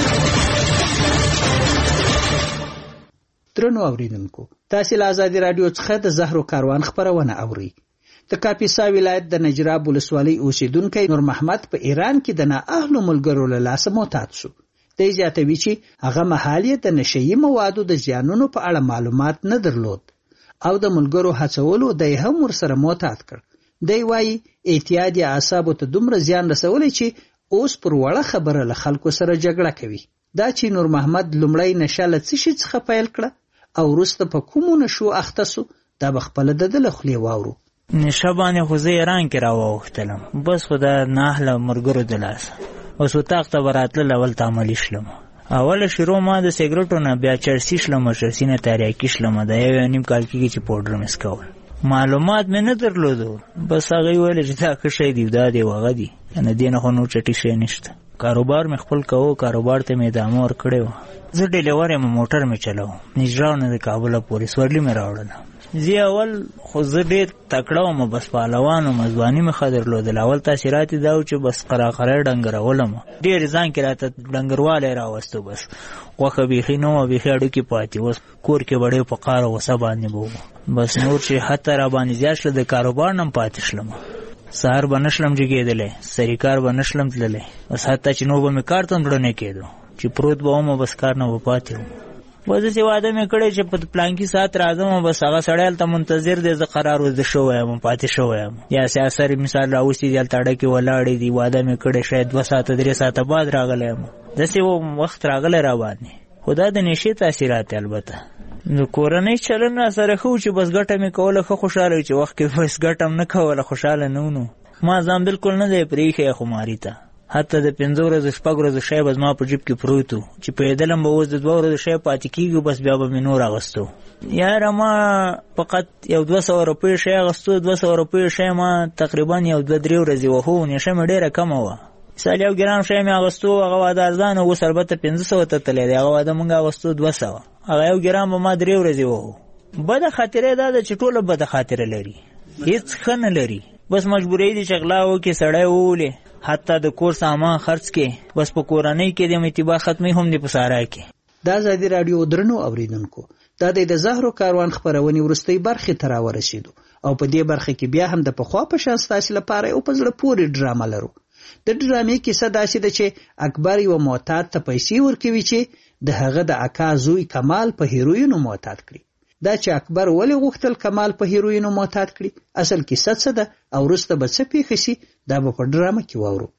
درنو اوریدونکو، تاسو له ازادي رادیو څخه د زهرو کاروان خبرونه اورئ. د کاپیسا ولایت د نجراب ولسوالۍ اوسیدونکی نور محمد په ایران کې د نااهلو ملګرو له لاسه معتاد شو. دی زیاتوي چې هغه مهال یې د نشهیي موادو د زیانونو په اړه معلومات نه درلود او د ملګرو هڅولو دی هم ورسره معتاد کړ. دی وایي اعتیاد یې اعصابو ته دومره زیان رسولی چې اوس پر وړه خبره له خلکو سره جګړه کوي. دا چې نور محمد لومړی نشه له څه شي څخه پیل کړه او وروسته په کومو نشو اخته سو، دا به خپله د ده له خولې واورو. نشه باندې خو زه ایران کې راواوښتلم، بس خو د ناهله ملګرو د لاسه اوس اتاق ته به راتلل، اول ته عملي شلم. اوله شروع ما د سیګرټو نه، بیا چرسي شلم، چرسي نه تریاکي شلم. د یو نیم کال کېږي چې پوډر مې څکول. معلومات مې نه درلودو، بس هغه یې ویل چې دا ښه شی دی، دا دی هغه دی، یعنې دې نه خو نور چټي شی نشته. کاروبار مې خپل کوو، کاروبار ته مې ادامه ورکړې وه. زه ډیلیور یم، موټر مې چلوم، نجراب نه د کابله پورې سورلي مې راوړله. زی اول خو زه ډېر تکړه وم، بس پهلوان وم، ځواني مې ښه درلودله. اول تاثیرات یې دا و چې بس قراقری ډنګرولم، ډېر ځان کې راته ډنګروالی راوستو. بس غوښه بیخي نه وه، بیخي اډوکې پاتې. اوس کور کې به ډېر په قار او غوسه باندې به وم. بس نور چې حتی را باندې زیات شله، د کاروبار نه هم پاتې شلم. سهار به نه شلم جګېدلی، سري کار به نه شلم تللی. بس حتی چې نور به مې کار ته هم زړه نه کېدو، چې پروت به وم، بس کار نه به پاتې وم. بس داسې واده مې کړی چې په پلانکي ساعت راځم، بس هغه سړی هلته منتظر دی، زه قرار وزده شوی یم، پاتې شوی یم. یا سیاسر مثال راوستي دي، هلته اډه کې ولاړې دي، واده مې کړی، شاید دوه ساعته درې ساعته بعد راغلی یم. داسې وخت راغلی را باندې. خو دا د نشې تاثیرات البته د کورنۍ چلن را سره ښه و چې بس ګټه مې کوله، ښه خوشحاله وي. چې وخت کې بس ګټه هم نه کوله، خوشحاله نه ونو. ما ځان بلکل نه دی پرېښی خماري ته. حتی د پنځه ورځو شپږ ورځو شی به زما په جیب کې پروت و، چې پوهېدلم به اوس د دوه ورځو شی پاتې کېږي، بس بیا به مې نور اغوستو. یاره ما فقط یو دوه سوه روپۍ شی اغوستو. دوه سوه روپۍ شی ما تقریبا یو دوه درې ورځې وهو، نشه مې ډېره کمه وه. مثال یو ګرام شی مې اغوستو، هغه واده ارزانه، اوس البته پنځه سوه ته تللی دی. هغه واده مونږ اغوستو دوه سوه، هغه یو ګرام به ما درې ورځې وهو. بده خاطره دا ده چې ټوله بده خاطره لري، هېڅ ښه نه لري. بس مجبورۍ دي چې غلا وکړي، سړی وولې، حتی د کور سامان خرڅ کې، بس په کورنۍ کې د اعتبار ختمي هم دی په سارا کې. د ازادي راډیو درنو اوریدونکو، دا د زهرو کاروان خبرونې وروستۍ برخې ته راورسېدو او په دې برخه کې بیا هم د پخوا په شان ستاسو لپاره یو په زړه پورې ډرامه لرو. د ډرامې کیسه داسې ده چې اکبر یو معتاد ته پیسې ورکوي چې د هغه د اکا زوی کمال په هیروینو معتاد کړي. دا چې اکبر ولې غوښتل کمال په هیروینو معتاد کړي، اصل کیسه څه ده او وروسته به څه پیښه شي، دا به په ډرامه کې واورو.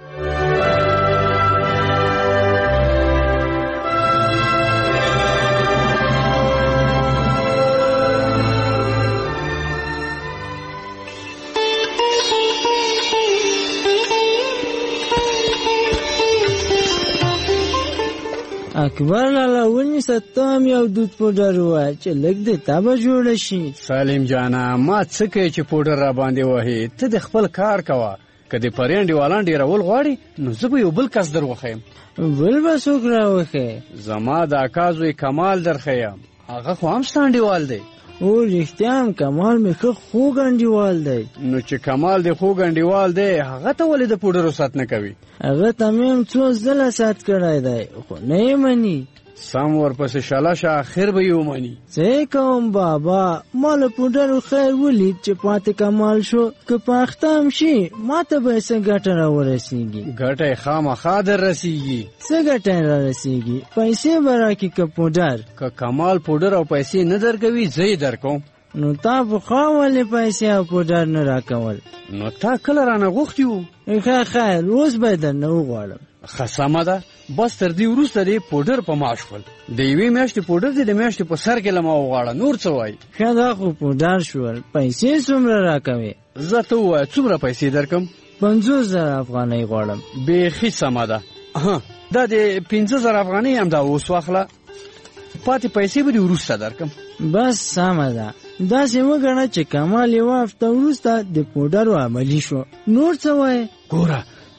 اکبر لالا ونیسه ته هم یو دود پوډر ووایه چې لږ د تا به جوړه شي. سالم جانه، ما څه کوې چې پوډر را باندې وهې؟ ته د خپل کار کوه. که د پرې انډیوالان ډېرول غواړي نو زه به یو بل کس در وښیم. بل به څوک را وښیې؟ زما د اکا زوی کمال در ښیم، هغه خو هم ستا انډیوال دی. او رښتیا هم کمال مې ښه خوږ انډیوال دی. نو چې کمال د خوږ انډیوال دی، هغه ته ولې د پوډرو سات نه کوي؟ هغه ته مې هم څو ځله سات کړی دی، خو نه یې مني. سم ورپسې شاله شه، اخر به یې ومني. څه کوم بابا، ما له پوډرو خیر ولید چې پاتې کمال شو. که په اخته هم شي ما ته به یې څه ګټه را ورسېږي؟ ګټه یې خامخا در رسېږي. څه ګټه یې را رسېږي؟ پیسې به راکړي که پوډر؟ که کمال پوډر او پیسې نه درکوي زه یې درکوم. نو تا پخوا ولې پیسې او پوډر نه راکول؟ نو تا کله رانه غوښتي وو؟ ښه خیر، اوس به یې درنه وغواړم. ښه سمه ده، بس تر دې وروسته دې پوډر په ما شول. د یوې میاشتې پوډر دې د میاشتې په سر کې له ما وغواړه. نور څه وایي؟ ښه دا خو پوډر شول، پیسې څومره راکوې؟ زه ته ووایه څومره پیسې درکم؟ پنځوس زره افغانۍ غواړم. بیخي سمه ده. دا د پنځه زره افغانۍ هم دا اوس واخله، پاتې پیسې به دې وروسته درکم. بس سمه ده. داسې وګڼه چې کمال یوه هفته وروسته د پوډرو عملي شو. نور څه وایې؟ ګوره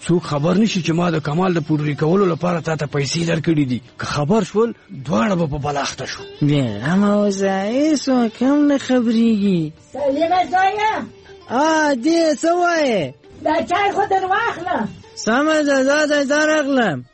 څوک خبر نشي چې ما د کمال د پوډري کولو لپاره تاته پیسې درکړې دي که خبر شول دواړه به په بلاخته شو بیا موزه هیڅوک هم نه خبرېږي سلیمه زویه ا دې څه وایې دا چای خو در واخله سمه ده دا دی دا راغلم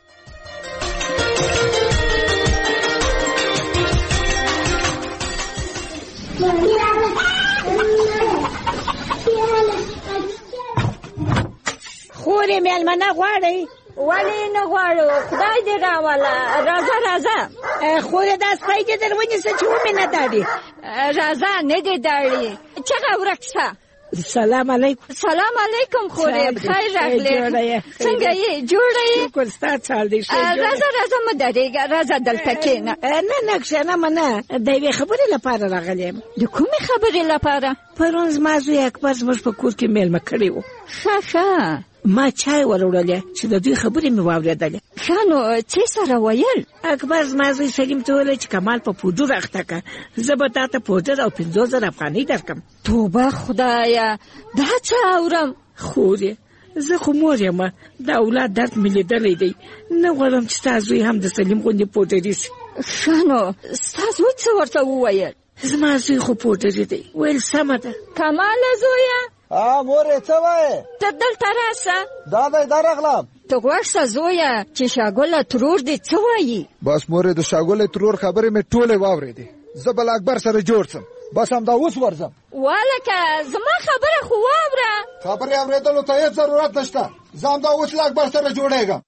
خورې مېلمنه غواړئ ولې نه غواړو خدای دې راوله راځه راځه خورې دا سپی دې در ونیسه چې ومې نه داړي راځه نه دې داړي چغه ورک شه سلام علیکم سلام علیکم خورې بخیر راغلې څنګه یې جوړه یې شکر ستا چال دې ښه راځه راځه مه درېږه راځه دلته کښېنه نه نه کښېنه نه د یوې خبرې لپاره راغلی یم د کومې خبرې لپاره پرون زما زوی اکبر زموږ په کور کې میلمه کړی و ښه ښه ما چای وروړلې چې د دوی خبرې مې واورېدلې ښه نو څه سره ویل اکبر زما زوی سلیم ته ویل چې کمال په پوډر اخته که زه به تا ته پوډر او پنځوس زره افغانۍ درکړم توبه خدایه دا څه اورم خورې زه خو مور یم د اولاد درد مې لیدلی دی نه غواړم چې ستا زوی هم د سلیم غوندې پوډري شي ښه نو ستا زوی څه ورته وویل زما زوی خو پوډري دی ویل سمه ده کماله زویه ها مورې څه وایې ته دلته راسه دا دی دا راغلم ته غوږ شه زویه چې شاګله ترور دې څه وایي بس مورې د شاګلې ترور خبرې مې ټولې واورېدې زه به له اکبر سره جوړ شم بس همدا اوس ورځم والکه زما خبره خو واوره خبرې اورېدلو ته هېڅ ضرورت نشته زه همدا اوس له اکبر سره جوړېږم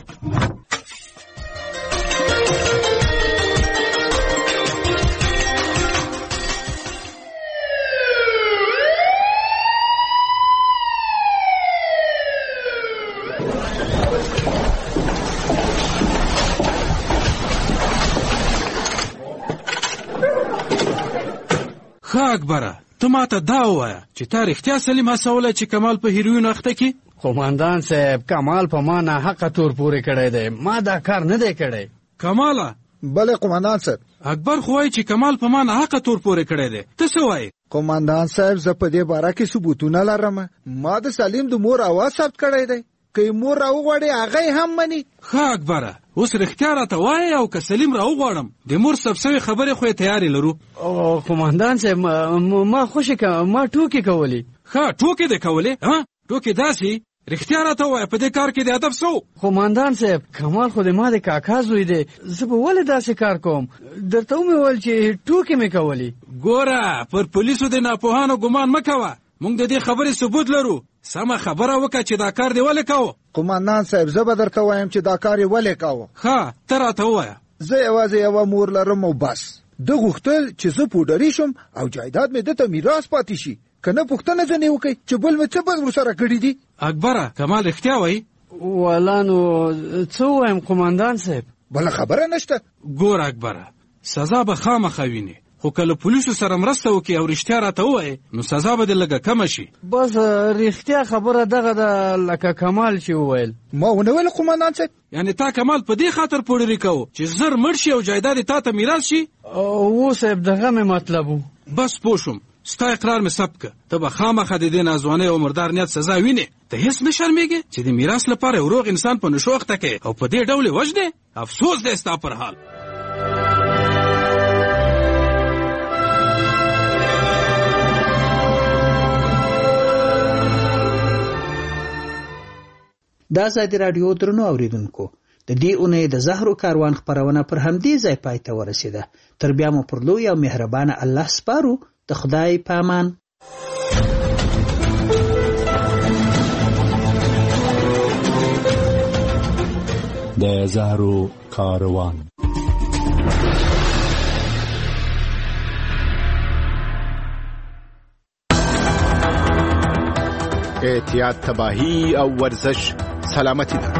ښه اکبره ته ماته دا ووایه چې تا رښتیا سلیم هڅولی چې کمال په هیروین اخته کړي قومندان صاحب کمال په ما ناحقه تور پورې کړی دی ما دا کار نه دی کړی کماله بله قومندان صاحب اکبر خو وایي چې کمال په ما ناحقه تور پورې کړی دی ته څه وایې قومندان صاحب زه په دې باره کې ثبوتونه لرم ما د سلیم د مور اواز ثبت کړی دی که مور راوغواړي هغه هم مني ښه اکبره اوس رښتیا راته وایې او که سلیم راوغواړم د مور ثبت شوې خبرې خو یې تیارې لرو او قومندان صاحب ما خوشې ما ټوکې کولې ښه ټوکې دې کولې ها ټوکې داسې رښتیا راته وایه په دې کار کې د ادب څه قومندان صاحب کمال خو د ما د کاکا زوی دی زه به ولې داسې کار کوم درته ومې ویل چې ټوکې مې کولې ګوره پر پولیسو د ناپوهانو ګمان مه کوه موږ د دې خبرې ثبوت لرو سمه خبره وکړه چې دا کار دې ولې کوه قومندان صاحب زه به درته وایم چې دا کار یې ولې کوه ښه ته راته ووایه زه یوازې یوه مور لرم او بس ده غوښتل چې زه پوډري شم او جایداد مې ده ته میراث پاتې شي که نه پوښتنه ځنې وکړئ چې بل مې څه بد ورسره کړي دي اکبره کمال رښتیا وایي والا نو څه ووایم قومندان صاحب بله خبره نشته ګوره اکبره سزا به خامخا وینې خو که له پولیسو سره مرسته وکړي او رښتیا راته ووایې نو سزا به دې لږه کمه شي بس رښتیا خبره دغه ده لکه کمال چې وویل ما ونه ویل قومندان صاحب یعنې تا کمال په دې خاطر پوډري کوو چې زر مړ شي او جایداد یې تا ته میراث شي او صاحب دغه مې مطلب و بس پوه شوم ستا اقرار مې ثبت که ته به خامخا د دې ناځوانۍ او مردار نیت سزا وینې ته هېڅ نه شرمېږې چې د میراث لپاره یو روغ انسان په نشو اخته کوې او په دې ډول یې وژنې افسوس دی ستا پر حال د ازادي راډیو درنو اوریدونکو د دې اونۍ د زهرو کاروان خپرونه پر همدې ځای پای ته ورسېده تر بیا مو پر لوی او مهربانه الله سپارو د خدای په امان د زهرو کاروان احتیاط تباهی او ورزش سلامتی ده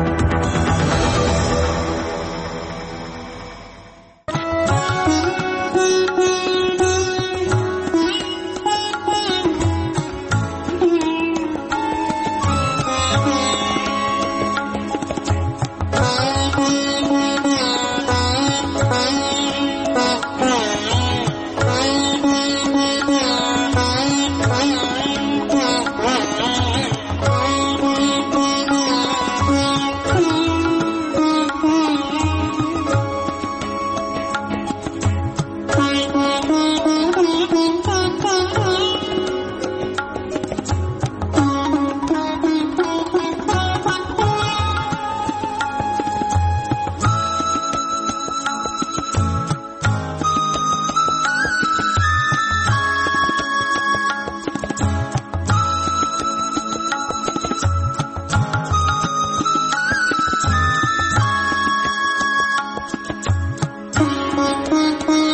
ټول